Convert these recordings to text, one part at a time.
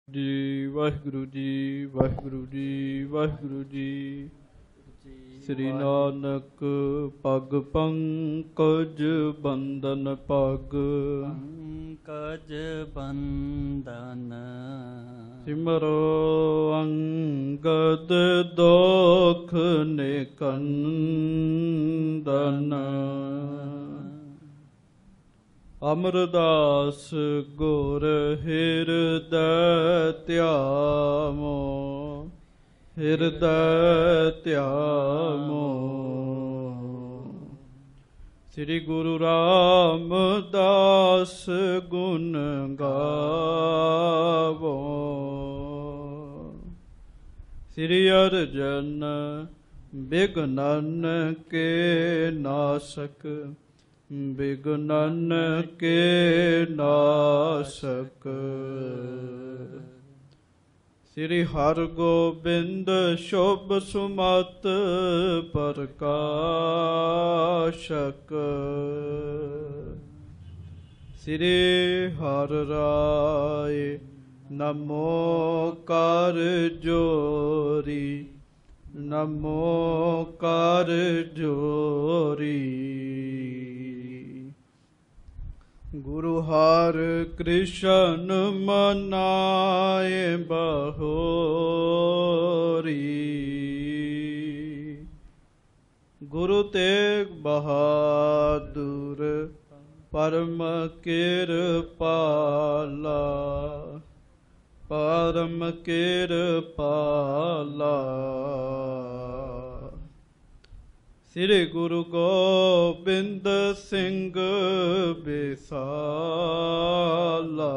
ਜੀ ਵਾਹਿਗੁਰੂ ਜੀ ਵਾਹਿਗੁਰੂ ਜੀ ਵਾਹਿਗੁਰੂ ਜੀ। ਸ੍ਰੀ ਨਾਨਕ ਪਗ ਪੰਕਜ ਬੰਦਨ ਪਗ ਪੰਕਜ ਬੰਦਨ ਸਿਮਰੋ ਅੰਗਦ ਦੋਖ ਨਿਕੰਦਨ ਅਮਰਦਾਸ ਗੁਰ ਹਿਰਦੈ ਧਿਆਵੋ ਹਿਰਦੈ ਧਿਆਵੋ। ਸ੍ਰੀ ਗੁਰੂ ਰਾਮਦਾਸ ਗੁਣ ਗਾਵੋ। ਸ੍ਰੀ ਅਰਜਨ ਬਿਘਨਨ ਕੇ ਨਾਸਕ ਬਿਘਨਨ ਕੇ ਨਾਸਕ। ਸ੍ਰੀ ਹਰਗੋਬਿੰਦ ਸ਼ੁਭ ਸੁਮਤ ਪ੍ਰਕਾਸ਼ਕ। ਸ੍ਰੀ ਹਰਿ ਰਾਇ ਨਮੋ ਕਰ ਜੋਰੀ ਨਮੋ ਕਰ ਜੋਰੀ। ਗੁਰੂ ਹਰਿ ਕ੍ਰਿਸ਼ਨ ਮਨਾਏ ਬਹੋਰੀ। ਗੁਰੂ ਤੇਗ ਬਹਾਦੁਰ ਪਰਮ ਕਿਰਪਾਲਾ ਪਰਮ ਕਿਰਪਾਲਾ। ਸ੍ਰੀ ਗੁਰੂ ਗੋਬਿੰਦ ਸਿੰਘ ਬਿਸਾਲਾ।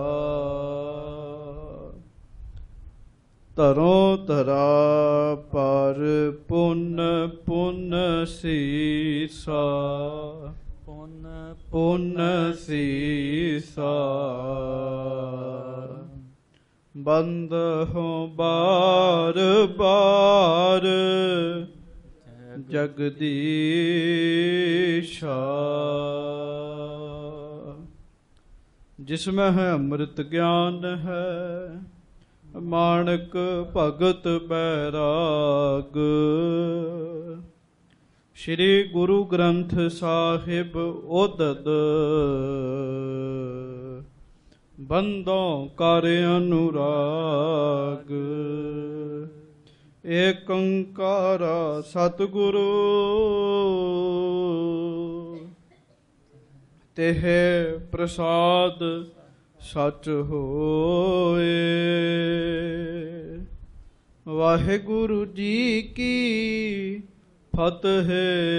ਧਰੋਂ ਧਰਾ ਪਰ ਪੁੰਨ ਪੁੰਨ ਸੀਸਾ ਪੁੰਨ ਪੁੰਨ ਸੀਸਾ। ਬੰਦ ਹੋ ਬਾਰ ਬਾਰ ਜਗਦੀਸ਼ਾ। ਜਿਸਮਹਿ ਹੈ ਅੰਮ੍ਰਿਤ ਗਿਆਨ ਹੈ ਮਾਣਕ ਭਗਤ ਬੈਰਾਗ। ਸ੍ਰੀ ਗੁਰੂ ਗ੍ਰੰਥ ਸਾਹਿਬ ਉਦਦ ਬੰਦੋਂ ਕਰ ਅਨੁਰਾਗ। ਏਕ ਓੰਕਾਰ ਸਤਿਗੁਰੂ ਤਿਹ ਪ੍ਰਸਾਦ ਸਚ ਹੋਏ। ਵਾਹਿਗੁਰੂ ਜੀ ਕੀ ਫਤਿਹ।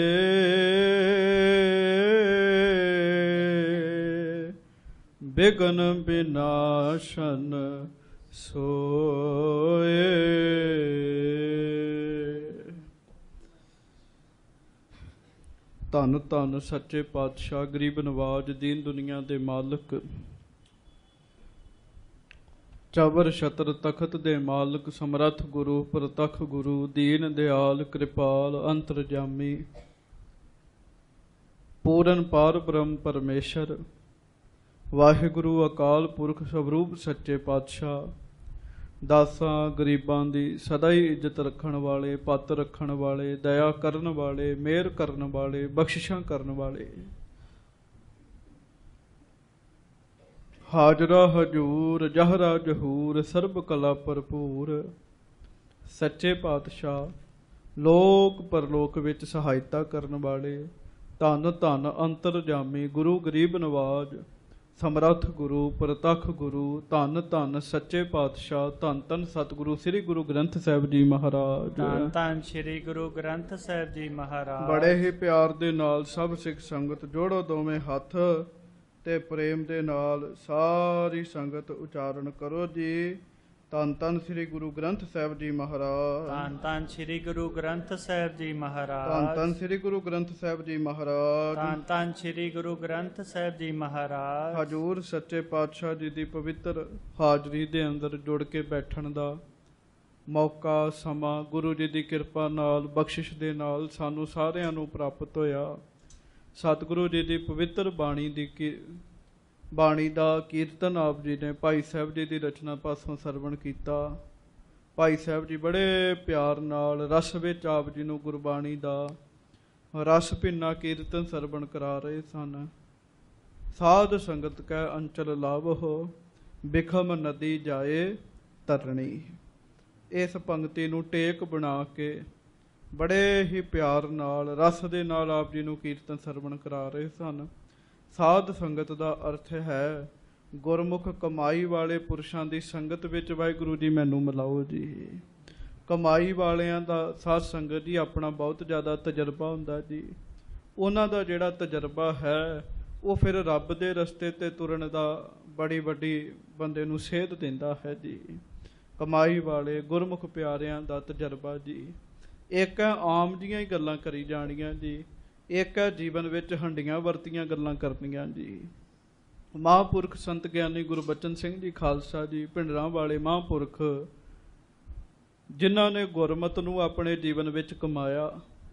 ਬਿਘਨ ਬਿਨਾਸ਼ਨ ਸੋਏ। ਧੰਨ ਧੰਨ ਸੱਚੇ ਪਾਤਸ਼ਾਹ ਗਰੀਬ ਨਵਾਜ ਦੀਨ ਦੁਨੀਆ ਦੇ ਮਾਲਕ ਚਬਰ ਛਤਰ ਤਖਤ ਦੇ ਮਾਲਕ ਸਮਰੱਥ ਗੁਰੂ ਪ੍ਰਤੱਖ ਗੁਰੂ ਦੀਨ ਦਿਆਲ ਕਿਰਪਾਲ ਅੰਤਰਜਾਮੀ ਪੂਰਨ ਪਾਰ ਬ੍ਰਹਮ ਪਰਮੇਸ਼ਰ ਵਾਹਿਗੁਰੂ ਅਕਾਲ ਪੁਰਖ ਸਵਰੂਪ ਸੱਚੇ ਪਾਤਸ਼ਾਹ ਦਾਸਾਂ ਗਰੀਬਾਂ ਦੀ ਸਦਾ ਹੀ ਇੱਜ਼ਤ ਰੱਖਣ ਵਾਲੇ ਪੱਤ ਰੱਖਣ ਵਾਲੇ ਦਇਆ ਕਰਨ ਵਾਲੇ ਮਿਹਰ ਕਰਨ ਵਾਲੇ ਬਖਸ਼ਿਸ਼ਾਂ ਕਰਨ ਵਾਲੇ ਹਾਜ਼ਰਾ ਹਜੂਰ ਜਹਰਾ ਜਹੂਰ ਸਰਬ ਕਲਾ ਭਰਪੂਰ ਸੱਚੇ ਪਾਤਸ਼ਾਹ ਲੋਕ ਪਰਲੋਕ ਵਿੱਚ ਸਹਾਇਤਾ ਕਰਨ ਵਾਲੇ ਧੰਨ ਧੰਨ ਅੰਤਰਜਾਮੀ ਗੁਰੂ ਗਰੀਬ ਨਵਾਜ ਸਮਰੱਥ ਗੁਰੂ ਪ੍ਰਤੱਖ ਗੁਰੂ ਧੰਨ ਧੰਨ ਸੱਚੇ ਪਾਤਸ਼ਾਹ ਧੰਨ ਧੰਨ ਸਤਿਗੁਰੂ ਸ੍ਰੀ ਗੁਰੂ ਗ੍ਰੰਥ ਸਾਹਿਬ ਜੀ ਮਹਾਰਾਜ। ਧੰਨ ਧੰਨ ਸ੍ਰੀ ਗੁਰੂ ਗ੍ਰੰਥ ਸਾਹਿਬ ਜੀ ਮਹਾਰਾਜ। ਬੜੇ ਹੀ ਪਿਆਰ ਦੇ ਨਾਲ ਸਭ ਸਿੱਖ ਸੰਗਤ ਜੋੜੋ ਦੋਵੇਂ ਹੱਥ ਤੇ ਪ੍ਰੇਮ ਦੇ ਨਾਲ ਸਾਰੀ ਸੰਗਤ ਉਚਾਰਨ ਕਰੋ ਜੀ। ਧੰਨ ਧੰਨ ਸ੍ਰੀ ਗੁਰੂ ਗ੍ਰੰਥ ਸਾਹਿਬ ਜੀ ਮਹਾਰਾਜ। ਧੰਨ ਧੰਨ ਸ੍ਰੀ ਗੁਰੂ ਗ੍ਰੰਥ ਸਾਹਿਬ ਜੀ ਮਹਾਰਾਜ। ਧੰਨ ਧੰਨ ਸ੍ਰੀ ਗੁਰੂ ਗ੍ਰੰਥ ਸਾਹਿਬ ਜੀ ਮਹਾਰਾਜ। ਧੰਨ ਧੰਨ ਸ੍ਰੀ ਗੁਰੂ ਗ੍ਰੰਥ ਸਾਹਿਬ ਜੀ ਮਹਾਰਾਜ। ਹਜ਼ੂਰ ਸੱਚੇ ਪਾਤਸ਼ਾਹ ਜੀ ਦੀ ਪਵਿੱਤਰ ਹਾਜ਼ਰੀ ਦੇ ਅੰਦਰ ਜੁੜ ਕੇ ਬੈਠਣ ਦਾ ਮੌਕਾ ਸਮਾਂ ਗੁਰੂ ਜੀ ਦੀ ਕਿਰਪਾ ਨਾਲ ਬਖਸ਼ਿਸ਼ ਦੇ ਨਾਲ ਸਾਨੂੰ ਸਾਰਿਆਂ ਨੂੰ ਪ੍ਰਾਪਤ ਹੋਇਆ। ਸਤਿਗੁਰੂ ਜੀ ਦੀ ਪਵਿੱਤਰ ਬਾਣੀ ਦੀ ਬਾਣੀ ਦਾ ਕੀਰਤਨ ਆਪ ਜੀ ਨੇ ਭਾਈ ਸਾਹਿਬ ਜੀ ਦੀ ਰਚਨਾ ਪਾਸੋਂ ਸਰਵਣ ਕੀਤਾ। ਭਾਈ ਸਾਹਿਬ ਜੀ ਬੜੇ ਪਿਆਰ ਨਾਲ ਰਸ ਵਿੱਚ ਆਪ ਜੀ ਨੂੰ ਗੁਰਬਾਣੀ ਦਾ ਰਸ ਭਿੰਨਾ ਕੀਰਤਨ ਸਰਵਣ ਕਰਾ ਰਹੇ ਸਨ। ਸਾਧ ਸੰਗਤ ਕੈ ਅੰਚਲ ਲਾਭੋ, ਬਿਖਮ ਨਦੀ ਜਾਏ ਤਰਣੀ। ਇਸ ਪੰਕਤੀ ਨੂੰ ਟੇਕ ਬਣਾ ਕੇ ਬੜੇ ਹੀ ਪਿਆਰ ਨਾਲ ਰਸ ਦੇ ਨਾਲ ਆਪ ਜੀ ਨੂੰ ਕੀਰਤਨ ਸਰਵਣ ਕਰਾ ਰਹੇ ਸਨ। ਸਾਧ ਸੰਗਤ ਦਾ ਅਰਥ ਹੈ ਗੁਰਮੁਖ ਕਮਾਈ ਵਾਲੇ ਪੁਰਸ਼ਾਂ ਦੀ ਸੰਗਤ ਵਿੱਚ ਵਾਹਿਗੁਰੂ ਜੀ ਮੈਨੂੰ ਮਿਲਾਓ ਜੀ। ਕਮਾਈ ਵਾਲਿਆਂ ਦਾ ਸਾਧ ਸੰਗਤ ਜੀ ਆਪਣਾ ਬਹੁਤ ਜ਼ਿਆਦਾ ਤਜਰਬਾ ਹੁੰਦਾ ਜੀ। ਉਹਨਾਂ ਦਾ ਜਿਹੜਾ ਤਜਰਬਾ ਹੈ ਉਹ ਫਿਰ ਰੱਬ ਦੇ ਰਸਤੇ ਤੇ ਤੁਰਨ ਦਾ ਬੜੀ ਵੱਡੀ ਬੰਦੇ ਨੂੰ ਸੇਧ ਦਿੰਦਾ ਹੈ ਜੀ। ਕਮਾਈ ਵਾਲੇ ਗੁਰਮੁਖ ਪਿਆਰਿਆਂ ਦਾ ਤਜਰਬਾ ਜੀ। ਇੱਕ ਹੈ ਆਮ ਜੀਆਂ ਹੀ ਗੱਲਾਂ ਕਰੀ ਜਾਣੀਆਂ ਜੀ, ਇੱਕ ਹੈ ਜੀਵਨ ਵਿੱਚ ਹੰਡੀਆਂ ਵਰਤੀਆਂ ਗੱਲਾਂ ਕਰਨੀਆਂ ਜੀ। ਮਹਾਂਪੁਰਖ ਸੰਤ ਗਿਆਨੀ ਗੁਰਬਚਨ ਸਿੰਘ ਜੀ ਖਾਲਸਾ ਜੀ ਭਿੰਡਰਾਂ ਵਾਲੇ ਮਹਾਂਪੁਰਖ, ਜਿਨ੍ਹਾਂ ਨੇ ਗੁਰਮਤ ਨੂੰ ਆਪਣੇ ਜੀਵਨ ਵਿੱਚ ਕਮਾਇਆ,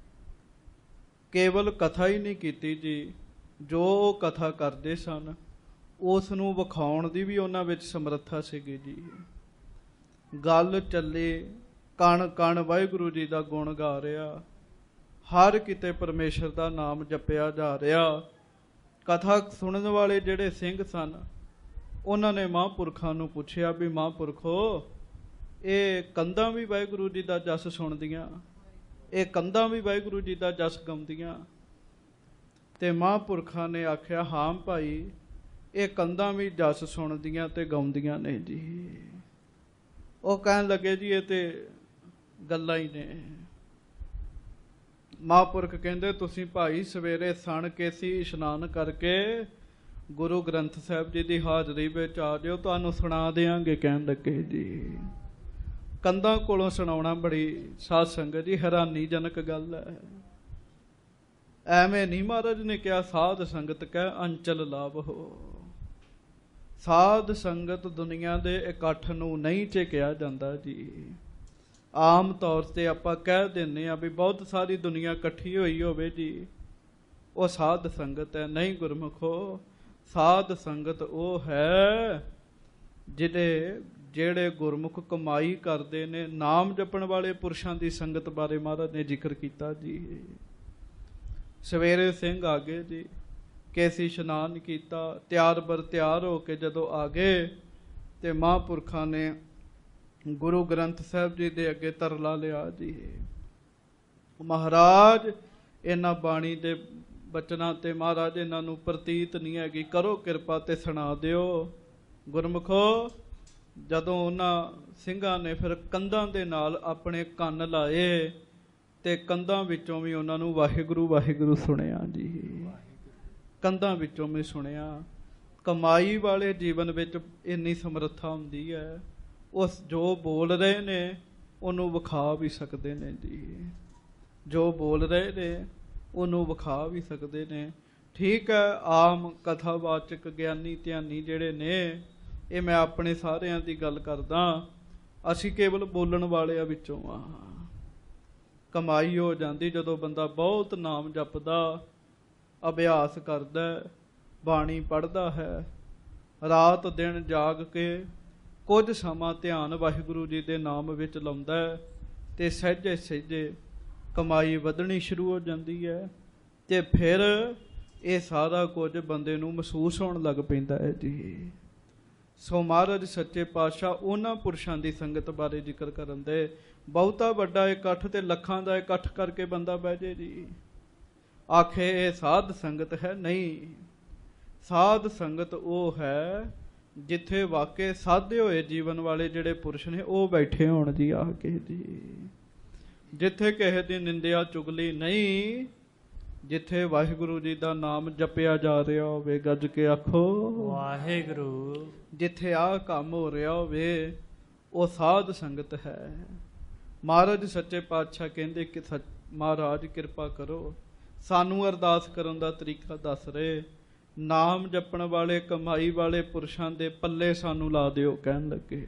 ਕੇਵਲ ਕਥਾ ਹੀ ਨਹੀਂ ਕੀਤੀ ਜੀ, ਜੋ ਉਹ ਕਥਾ ਕਰਦੇ ਸਨ ਉਸ ਨੂੰ ਵਿਖਾਉਣ ਦੀ ਵੀ ਉਹਨਾਂ ਵਿੱਚ ਸਮਰੱਥਾ ਸੀਗੀ ਜੀ। ਗੱਲ ਚੱਲੇ, ਕਣ ਕਣ ਵਾਹਿਗੁਰੂ ਜੀ ਦਾ ਗੁਣ ਗਾ ਰਿਹਾ, ਹਰ ਕਿਤੇ ਪਰਮੇਸ਼ਰ ਦਾ ਨਾਮ ਜਪਿਆ ਜਾ ਰਿਹਾ। ਕਥਾ ਸੁਣਨ ਵਾਲੇ ਜਿਹੜੇ ਸਿੰਘ ਸਨ ਉਹਨਾਂ ਨੇ ਮਹਾਂਪੁਰਖਾਂ ਨੂੰ ਪੁੱਛਿਆ ਵੀ ਮਹਾਂਪੁਰਖੋ, ਇਹ ਕੰਧਾਂ ਵੀ ਵਾਹਿਗੁਰੂ ਜੀ ਦਾ ਜਸ ਸੁਣਦੀਆਂ, ਇਹ ਕੰਧਾਂ ਵੀ ਵਾਹਿਗੁਰੂ ਜੀ ਦਾ ਜਸ ਗਾਉਂਦੀਆਂ? ਤੇ ਮਹਾਂਪੁਰਖਾਂ ਨੇ ਆਖਿਆ ਹਾਂ ਭਾਈ, ਇਹ ਕੰਧਾਂ ਵੀ ਜਸ ਸੁਣਦੀਆਂ ਤੇ ਗਾਉਂਦੀਆਂ ਨੇ ਜੀ। ਉਹ ਕਹਿਣ ਲੱਗੇ ਜੀ ਇਹ ਤੇ ਗੱਲਾਂ ਹੀ ਨੇ। ਮਹਾਂਪੁਰਖ ਕਹਿੰਦੇ ਤੁਸੀਂ ਭਾਈ ਸਵੇਰੇ ਸਣ ਕੇਸੀ ਇਸ਼ਨਾਨ ਕਰਕੇ ਗੁਰੂ ਗ੍ਰੰਥ ਸਾਹਿਬ ਜੀ ਦੀ ਹਾਜ਼ਰੀ ਵਿੱਚ ਆ ਜਾਓ, ਤੁਹਾਨੂੰ ਸੁਣਾ ਦਿਆਂਗੇ। ਕਹਿਣ ਲੱਗੇ ਜੀ ਕੰਧਾਂ ਕੋਲੋਂ ਸੁਣਾਉਣਾ ਬੜੀ ਸਾਧ ਸੰਗਤ ਜੀ ਹੈਰਾਨੀਜਨਕ ਗੱਲ ਹੈ। ਐਵੇਂ ਨਹੀਂ ਮਹਾਰਾਜ ਨੇ ਕਿਹਾ ਸਾਧ ਸੰਗਤ ਕਹਿ ਅੰਚਲ ਲਾਭ ਹੋ। ਸਾਧ ਸੰਗਤ ਦੁਨੀਆ ਦੇ ਇਕੱਠ ਨੂੰ ਨਹੀਂ ਝਿਕਿਆ ਜਾਂਦਾ ਜੀ। ਆਮ ਤੌਰ ਤੇ ਆਪਾਂ ਕਹਿ ਦਿੰਦੇ ਹਾਂ ਵੀ ਬਹੁਤ ਸਾਰੀ ਦੁਨੀਆ ਇਕੱਠੀ ਹੋਈ ਹੋਵੇ ਜੀ, ਉਹ ਸਾਧ ਸੰਗਤ ਹੈ। ਨਹੀਂ ਗੁਰਮੁਖੋ, ਸਾਧ ਸੰਗਤ ਉਹ ਹੈ ਜਿਹੜੇ ਗੁਰਮੁਖ ਕਮਾਈ ਕਰਦੇ ਨੇ। ਨਾਮ ਜਪਣ ਵਾਲੇ ਪੁਰਸ਼ਾਂ ਦੀ ਸੰਗਤ ਬਾਰੇ ਮਹਾਰਾਜ ਨੇ ਜ਼ਿਕਰ ਕੀਤਾ ਜੀ। ਸਵੇਰੇ ਸਿੰਘ ਆ ਗਏ ਜੀ, ਕੇਸੀ ਇਸ਼ਨਾਨ ਕੀਤਾ, ਤਿਆਰ ਬਰ ਤਿਆਰ ਹੋ ਕੇ ਜਦੋਂ ਆ ਗਏ ਤੇ ਮਹਾਂਪੁਰਖਾਂ ਨੇ ਗੁਰੂ ਗ੍ਰੰਥ ਸਾਹਿਬ ਜੀ ਦੇ ਅੱਗੇ ਤਰਲਾ ਲਿਆ ਜੀ, ਮਹਾਰਾਜ ਇਹਨਾਂ ਬਾਣੀ ਦੇ ਬਚਨਾਂ ਤੇ ਮਹਾਰਾਜ ਇਹਨਾਂ ਨੂੰ ਪ੍ਰਤੀਤ ਨਹੀਂ ਹੈਗੀ, ਕਰੋ ਕਿਰਪਾ ਤੇ ਸੁਣਾ ਦਿਓ। ਗੁਰਮੁਖੋ, ਜਦੋਂ ਉਹਨਾਂ ਸਿੰਘਾਂ ਨੇ ਫਿਰ ਕੰਧਾਂ ਦੇ ਨਾਲ ਆਪਣੇ ਕੰਨ ਲਾਏ ਤੇ ਕੰਧਾਂ ਵਿੱਚੋਂ ਵੀ ਉਹਨਾਂ ਨੂੰ ਵਾਹਿਗੁਰੂ ਵਾਹਿਗੁਰੂ ਸੁਣਿਆ ਜੀ। ਕੰਧਾਂ ਵਿੱਚੋਂ ਵੀ ਸੁਣਿਆ। ਕਮਾਈ ਵਾਲੇ ਜੀਵਨ ਵਿੱਚ ਇੰਨੀ ਸਮਰੱਥਾ ਹੁੰਦੀ ਹੈ, ਉਸ ਜੋ ਬੋਲ ਰਹੇ ਨੇ ਉਹਨੂੰ ਵਿਖਾ ਵੀ ਸਕਦੇ ਨੇ ਜੀ। ਜੋ ਬੋਲ ਰਹੇ ਨੇ ਉਹਨੂੰ ਵਿਖਾ ਵੀ ਸਕਦੇ ਨੇ। ਠੀਕ ਹੈ, ਆਮ ਕਥਾਵਾਚਕ ਗਿਆਨੀ ਧਿਆਨੀ ਜਿਹੜੇ ਨੇ, ਇਹ ਮੈਂ ਆਪਣੇ ਸਾਰਿਆਂ ਦੀ ਗੱਲ ਕਰਦਾ, ਅਸੀਂ ਕੇਵਲ ਬੋਲਣ ਵਾਲਿਆਂ ਵਿੱਚੋਂ ਆ। ਕਮਾਈ ਹੋ ਜਾਂਦੀ ਜਦੋਂ ਬੰਦਾ ਬਹੁਤ ਨਾਮ ਜਪਦਾ, ਅਭਿਆਸ ਕਰਦਾ, ਬਾਣੀ ਪੜ੍ਹਦਾ ਹੈ, ਰਾਤ ਦਿਨ ਜਾਗ ਕੇ ਕੁਝ ਸਮਾਂ ਧਿਆਨ ਵਾਹਿਗੁਰੂ ਜੀ ਦੇ ਨਾਮ ਵਿੱਚ ਲਾਉਂਦਾ ਤੇ ਸਹਿਜੇ ਸਹਿਜੇ ਕਮਾਈ ਵਧਣੀ ਸ਼ੁਰੂ ਹੋ ਜਾਂਦੀ ਹੈ। ਤੇ ਫਿਰ ਇਹ ਸਾਰਾ ਕੁਝ ਬੰਦੇ ਨੂੰ ਮਹਿਸੂਸ ਹੋਣ ਲੱਗ ਪੈਂਦਾ ਹੈ ਜੀ। ਸੋ ਮਹਾਰਾਜ ਸੱਚੇ ਪਾਤਸ਼ਾਹ ਉਹਨਾਂ ਪੁਰਸ਼ਾਂ ਦੀ ਸੰਗਤ ਬਾਰੇ ਜ਼ਿਕਰ ਕਰਨ ਦੇ। ਬਹੁਤਾ ਵੱਡਾ ਇਕੱਠ ਤੇ ਲੱਖਾਂ ਦਾ ਇਕੱਠ ਕਰਕੇ ਬੰਦਾ ਬਹਿ ਜੇ ਜੀ, ਆਖੇ ਇਹ ਸਾਧ ਸੰਗਤ ਹੈ, ਨਹੀਂ। ਸਾਧ ਸੰਗਤ ਉਹ ਹੈ ਜਿੱਥੇ ਵਾਕੇ ਸਾਧੇ ਹੋਏ ਜੀਵਨ ਵਾਲੇ ਜਿਹੜੇ ਪੁਰਸ਼ ਨੇ ਉਹ ਬੈਠੇ ਹੋਣ ਜੀ ਆ ਕੇ ਜੀ। ਜਿੱਥੇ ਕਿਸੇ ਦੀ ਨਿੰਦਿਆ ਚੁਗਲੀ ਨਹੀਂ, ਜਿੱਥੇ ਵਾਹਿਗੁਰੂ ਜੀ ਦਾ ਨਾਮ ਜਪਿਆ ਜਾ ਰਿਹਾ ਹੋਵੇ, ਗੱਜ ਕੇ ਆਖੋ ਵਾਹਿਗੁਰੂ। ਜਿੱਥੇ ਆਹ ਕੰਮ ਹੋ ਰਿਹਾ ਹੋਵੇ ਉਹ ਸਾਧ ਸੰਗਤ ਹੈ। ਮਹਾਰਾਜ ਸੱਚੇ ਪਾਤਸ਼ਾਹ ਕਹਿੰਦੇ ਕਿ ਮਹਾਰਾਜ ਕਿਰਪਾ ਕਰੋ, ਸਾਨੂੰ ਅਰਦਾਸ ਕਰਨ ਦਾ ਤਰੀਕਾ ਦੱਸ ਰਹੇ। ਨਾਮ ਜਪਣ ਵਾਲੇ ਕਮਾਈ ਵਾਲੇ ਪੁਰਸ਼ਾਂ ਦੇ ਪੱਲੇ ਸਾਨੂੰ ਲਾ ਦਿਓ। ਕਹਿਣ ਲੱਗੇ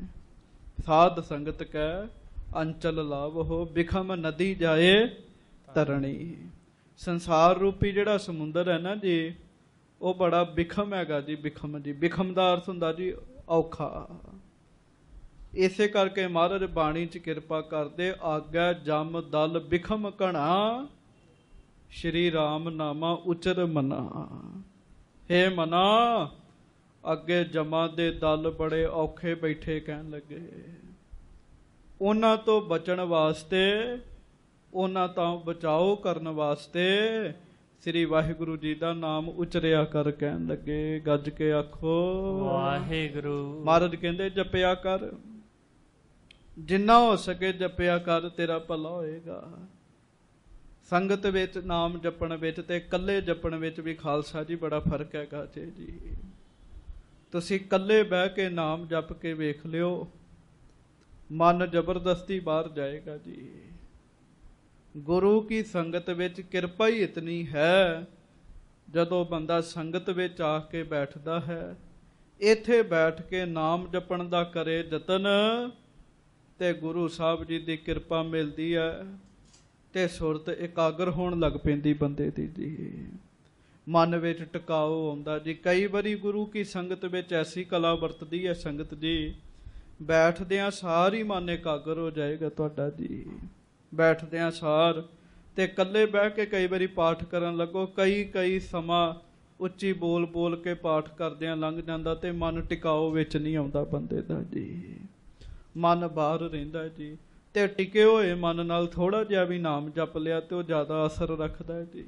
ਸਾਧ ਸੰਗਤ ਕਹਿ ਅੰਚਲ ਲਾਭ ਹੋ, ਬਿਖਮ ਨਦੀ ਜਾਏ ਤਰਣੀ। ਸੰਸਾਰ ਰੂਪੀ ਜਿਹੜਾ ਸਮੁੰਦਰ ਹੈ ਨਾ ਜੀ, ਉਹ ਬੜਾ ਬਿਖਮ ਹੈਗਾ ਜੀ। ਬਿਖਮ ਜੀ, ਬਿਖਮ ਦਾ ਅਰਥ ਹੁੰਦਾ ਜੀ ਔਖਾ। ਇਸੇ ਕਰਕੇ ਮਹਾਰਾਜ ਬਾਣੀ 'ਚ ਕਿਰਪਾ ਕਰਦੇ, ਆਗੈ ਜਮ ਦਲ ਬਿਖਮ ਘਣਾ, ਸ਼੍ਰੀ ਰਾਮ ਨਾਮਾ ਉਚਰ ਮਨਾ। ਹੇ ਮਨਾ, ਅੱਗੇ ਜਮਾਂ ਦੇ ਦਲ ਬੜੇ ਔਖੇ ਬੈਠੇ ਕਹਿਣ ਲੱਗੇ। ਉਹਨਾਂ ਤੋਂ ਬਚਣ ਵਾਸਤੇ, ਉਹਨਾਂ ਤੋਂ ਬਚਾਓ ਕਰਨ ਵਾਸਤੇ ਸ੍ਰੀ ਵਾਹਿਗੁਰੂ ਜੀ ਦਾ ਨਾਮ ਉਚਰਿਆ ਕਰ ਕਹਿਣ ਲੱਗੇ। ਗੱਜ ਕੇ ਆਖੋ ਵਾਹਿਗੁਰੂ। ਮਹਾਰਾਜ ਕਹਿੰਦੇ ਜਪਿਆ ਕਰ, ਜਿੰਨਾ ਹੋ ਸਕੇ ਜਪਿਆ ਕਰ, ਤੇਰਾ ਭਲਾ ਹੋਏਗਾ। ਸੰਗਤ ਵਿੱਚ ਨਾਮ ਜਪਣ ਵਿੱਚ ਤੇ ਇਕੱਲੇ ਜਪਣ ਵਿੱਚ ਵੀ ਖਾਲਸਾ ਜੀ ਬੜਾ ਫਰਕ ਹੈਗਾ ਜੀ। ਤੁਸੀਂ ਇਕੱਲੇ ਬਹਿ ਕੇ ਨਾਮ ਜਪ ਕੇ ਵੇਖ ਲਿਓ, ਮਨ ਜ਼ਬਰਦਸਤੀ ਬਾਹਰ ਜਾਏਗਾ ਜੀ। ਗੁਰੂ ਕੀ ਸੰਗਤ ਵਿੱਚ ਕਿਰਪਾ ਹੀ ਇਤਨੀ ਹੈ, ਜਦੋਂ ਬੰਦਾ ਸੰਗਤ ਵਿੱਚ ਆ ਕੇ ਬੈਠਦਾ ਹੈ, ਇੱਥੇ ਬੈਠ ਕੇ ਨਾਮ ਜਪਣ ਦਾ ਕਰੇ ਯਤਨ, ਤੇ ਗੁਰੂ ਸਾਹਿਬ ਜੀ ਦੀ ਕਿਰਪਾ ਮਿਲਦੀ ਹੈ ਤੇ ਸੁਰਤ ਇਕਾਗਰ ਹੋਣ ਲੱਗ ਪੈਂਦੀ ਬੰਦੇ ਦੀ ਜੀ। ਮਨ ਵਿੱਚ ਟਿਕਾਓ ਆਉਂਦਾ ਜੀ। ਕਈ ਵਾਰੀ ਗੁਰੂ ਕੀ ਸੰਗਤ ਵਿੱਚ ਐਸੀ ਕਲਾ ਵਰਤਦੀ ਹੈ ਸੰਗਤ ਜੀ, ਬੈਠਦਿਆਂ ਸਾਰ ਹੀ ਮਨ ਇਕਾਗਰ ਹੋ ਜਾਏਗਾ ਤੁਹਾਡਾ ਜੀ। ਬੈਠਦਿਆਂ ਸਾਰ ਤੇ ਇਕੱਲੇ ਬਹਿ ਕੇ ਕਈ ਵਾਰੀ ਪਾਠ ਕਰਨ ਲੱਗੋ, ਕਈ ਸਮਾਂ ਉੱਚੀ ਬੋਲ ਬੋਲ ਕੇ ਪਾਠ ਕਰਦਿਆਂ ਲੰਘ ਜਾਂਦਾ ਤੇ ਮਨ ਟਿਕਾਓ ਵਿੱਚ ਨਹੀਂ ਆਉਂਦਾ ਬੰਦੇ ਦਾ ਜੀ। ਮਨ ਬਾਹਰ ਰਹਿੰਦਾ ਜੀ। ਤੇ ਟਿਕੇ ਹੋਏ ਮਨ ਨਾਲ ਥੋੜਾ ਜਿਹਾ ਵੀ ਨਾਮ ਜਪ ਲਿਆ ਤੇ ਉਹ ਜ਼ਿਆਦਾ ਅਸਰ ਰੱਖਦਾ ਜੀ।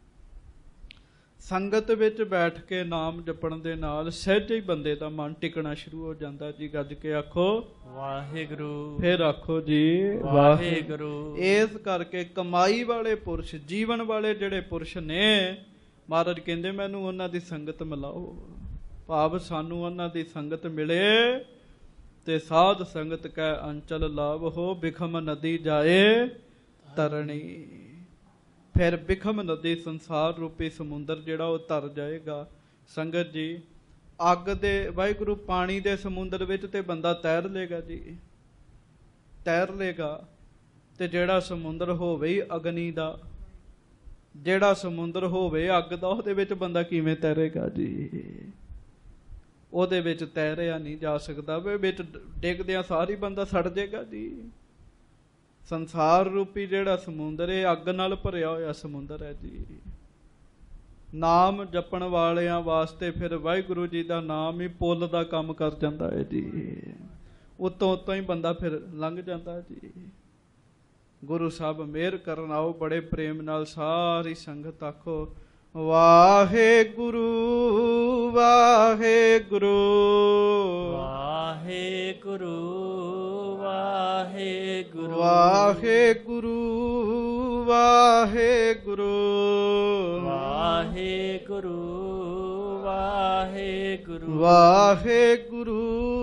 ਸੰਗਤ ਵਿੱਚ ਬੈਠ ਕੇ ਨਾਮ ਜਪਣ ਦੇ ਨਾਲ ਸਹਿਜ ਹੀ ਬੰਦੇ ਦਾ ਮਨ ਟਿਕਣਾ ਸ਼ੁਰੂ ਹੋ ਜਾਂਦਾ ਜੀ। ਗੱਜ ਕੇ ਆਖੋ ਵਾਹਿਗੁਰੂ। ਫਿਰ ਆਖੋ ਜੀ ਵਾਹਿਗੁਰੂ। ਇਸ ਕਰਕੇ ਕਮਾਈ ਵਾਲੇ ਪੁਰਸ਼, ਜੀਵਨ ਵਾਲੇ ਜਿਹੜੇ ਪੁਰਸ਼ ਨੇ, ਮਹਾਰਾਜ ਕਹਿੰਦੇ ਮੈਨੂੰ ਉਹਨਾਂ ਦੀ ਸੰਗਤ ਮਿਲਾਓ। ਭਾਵ ਸਾਨੂੰ ਉਹਨਾਂ ਦੀ ਸੰਗਤ ਮਿਲੇ ਤੇ ਸਾਧ ਸੰਗਤ ਕੈ ਅੰਚਲ ਲਾਭ ਹੋ, ਬਿਖਮ ਨਦੀ ਜਾਏ ਤਰਣੀ। ਫਿਰ ਬਿਖਮ ਨਦੀ ਸੰਸਾਰ ਰੂਪੀ ਸਮੁੰਦਰ ਜਿਹੜਾ ਉਹ ਤਰ ਜਾਏਗਾ। ਸੰਗਤ ਜੀ, ਅੱਗ ਦੇ ਵਾਹਿਗੁਰੂ ਪਾਣੀ ਦੇ ਸਮੁੰਦਰ ਵਿੱਚ ਤੇ ਬੰਦਾ ਤੈਰ ਲੇਗਾ ਜੀ, ਤੈਰ ਲੇਗਾ। ਤੇ ਜਿਹੜਾ ਸਮੁੰਦਰ ਹੋਵੇ ਹੀ ਅਗਨੀ ਦਾ, ਜਿਹੜਾ ਸਮੁੰਦਰ ਹੋਵੇ ਅੱਗ ਦਾ, ਉਹਦੇ ਵਿੱਚ ਬੰਦਾ ਕਿਵੇਂ ਤੈਰੇਗਾ ਜੀ? ਉਹਦੇ ਵਿੱਚ ਤੈਰਿਆ ਨਹੀਂ ਜਾ ਸਕਦਾ। ਵੇ ਵਿੱਚ ਡਿੱਗਦਿਆਂ ਸਾਰੀ ਬੰਦਾ ਸੜ ਜਾਏਗਾ ਜੀ। ਸੰਸਾਰ ਰੂਪੀ ਜਿਹੜਾ ਸਮੁੰਦਰ ਹੈ ਅੱਗ ਨਾਲ ਭਰਿਆ ਹੋਇਆ ਸਮੁੰਦਰ ਹੈ ਜੀ। ਨਾਮ ਜਪਣ ਵਾਲਿਆਂ ਵਾਸਤੇ ਫਿਰ ਵਾਹਿਗੁਰੂ ਜੀ ਦਾ ਨਾਮ ਹੀ ਪੁੱਲ ਦਾ ਕੰਮ ਕਰ ਜਾਂਦਾ ਹੈ ਜੀ। ਉਤੋਂ ਉਤੋਂ ਹੀ ਬੰਦਾ ਫਿਰ ਲੰਘ ਜਾਂਦਾ ਜੀ। ਗੁਰੂ ਸਾਹਿਬ ਮਿਹਰ ਕਰਨ। ਆਓ ਬੜੇ ਪ੍ਰੇਮ ਨਾਲ ਸਾਰੀ ਸੰਗਤ ਆਖੋ ਵਾਹਿਗੁਰੂ ਵਾਹਿਗੁਰੂ ਵਾਹਿਗੁਰੂ ਵਾਹਿਗੁਰੂ ਵਾਹਿਗੁਰੂ ਵਾਹਿਗੁਰੂ ਵਾਹਿਗੁਰੂ ਵਾਹਿਗੁਰੂ ਵਾਹਿਗੁਰੂ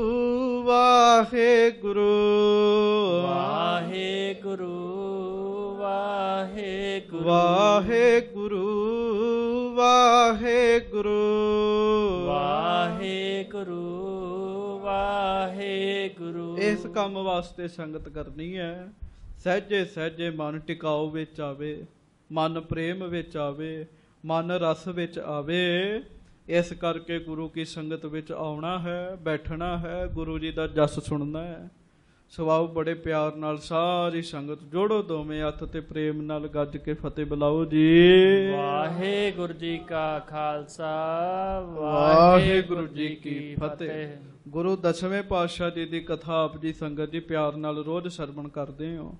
ਵਾਹਿਗੁਰੂ ਵਾਹਿਗੁਰੂ ਵਾਹਿਗੁਰੂ ਵਾਹਿਗੁਰੂ ਵਾਹਿਗੁਰੂ ਵਾਹਿਗੁਰੂ ਵਾਹਿਗੁਰੂ। ਇਸ ਕੰਮ ਵਾਸਤੇ ਸੰਗਤ ਕਰਨੀ ਹੈ। ਸਹਿਜੇ ਸਹਿਜੇ ਮਨ ਟਿਕਾਓ ਵਿੱਚ ਆਵੇ, ਮਨ ਪ੍ਰੇਮ ਵਿੱਚ ਆਵੇ, ਮਨ ਰਸ ਵਿੱਚ ਆਵੇ। ਇਸ ਕਰਕੇ ਗੁਰੂ ਕੀ ਸੰਗਤ ਵਿੱਚ ਆਉਣਾ ਹੈ, ਬੈਠਣਾ ਹੈ, ਗੁਰੂ ਜੀ ਦਾ ਜਸ ਸੁਣਨਾ ਹੈ। ਸਵਾਓ ਬੜੇ ਪਿਆਰ ਨਾਲ ਸਾਰੀ ਸੰਗਤ ਜੋੜੋ ਦੋਵੇਂ ਹੱਥ ਤੇ ਪ੍ਰੇਮ ਨਾਲ ਗੱਜ ਕੇ ਫਤਿਹ ਬੁਲਾਓ ਜੀ। ਵਾਹਿਗੁਰੂ ਜੀ ਕਾ ਖਾਲਸਾ, ਵਾਹਿਗੁਰੂ ਜੀ ਕੀ ਫਤਿਹ। ਗੁਰੂ ਦਸਵੇਂ ਪਾਤਸ਼ਾਹ ਜੀ ਦੀ ਕਥਾ ਆਪ ਜੀ ਸੰਗਤ ਜੀ ਪਿਆਰ ਨਾਲ ਰੋਜ਼ ਸਰਵਣ ਕਰਦੇ ਹੋ।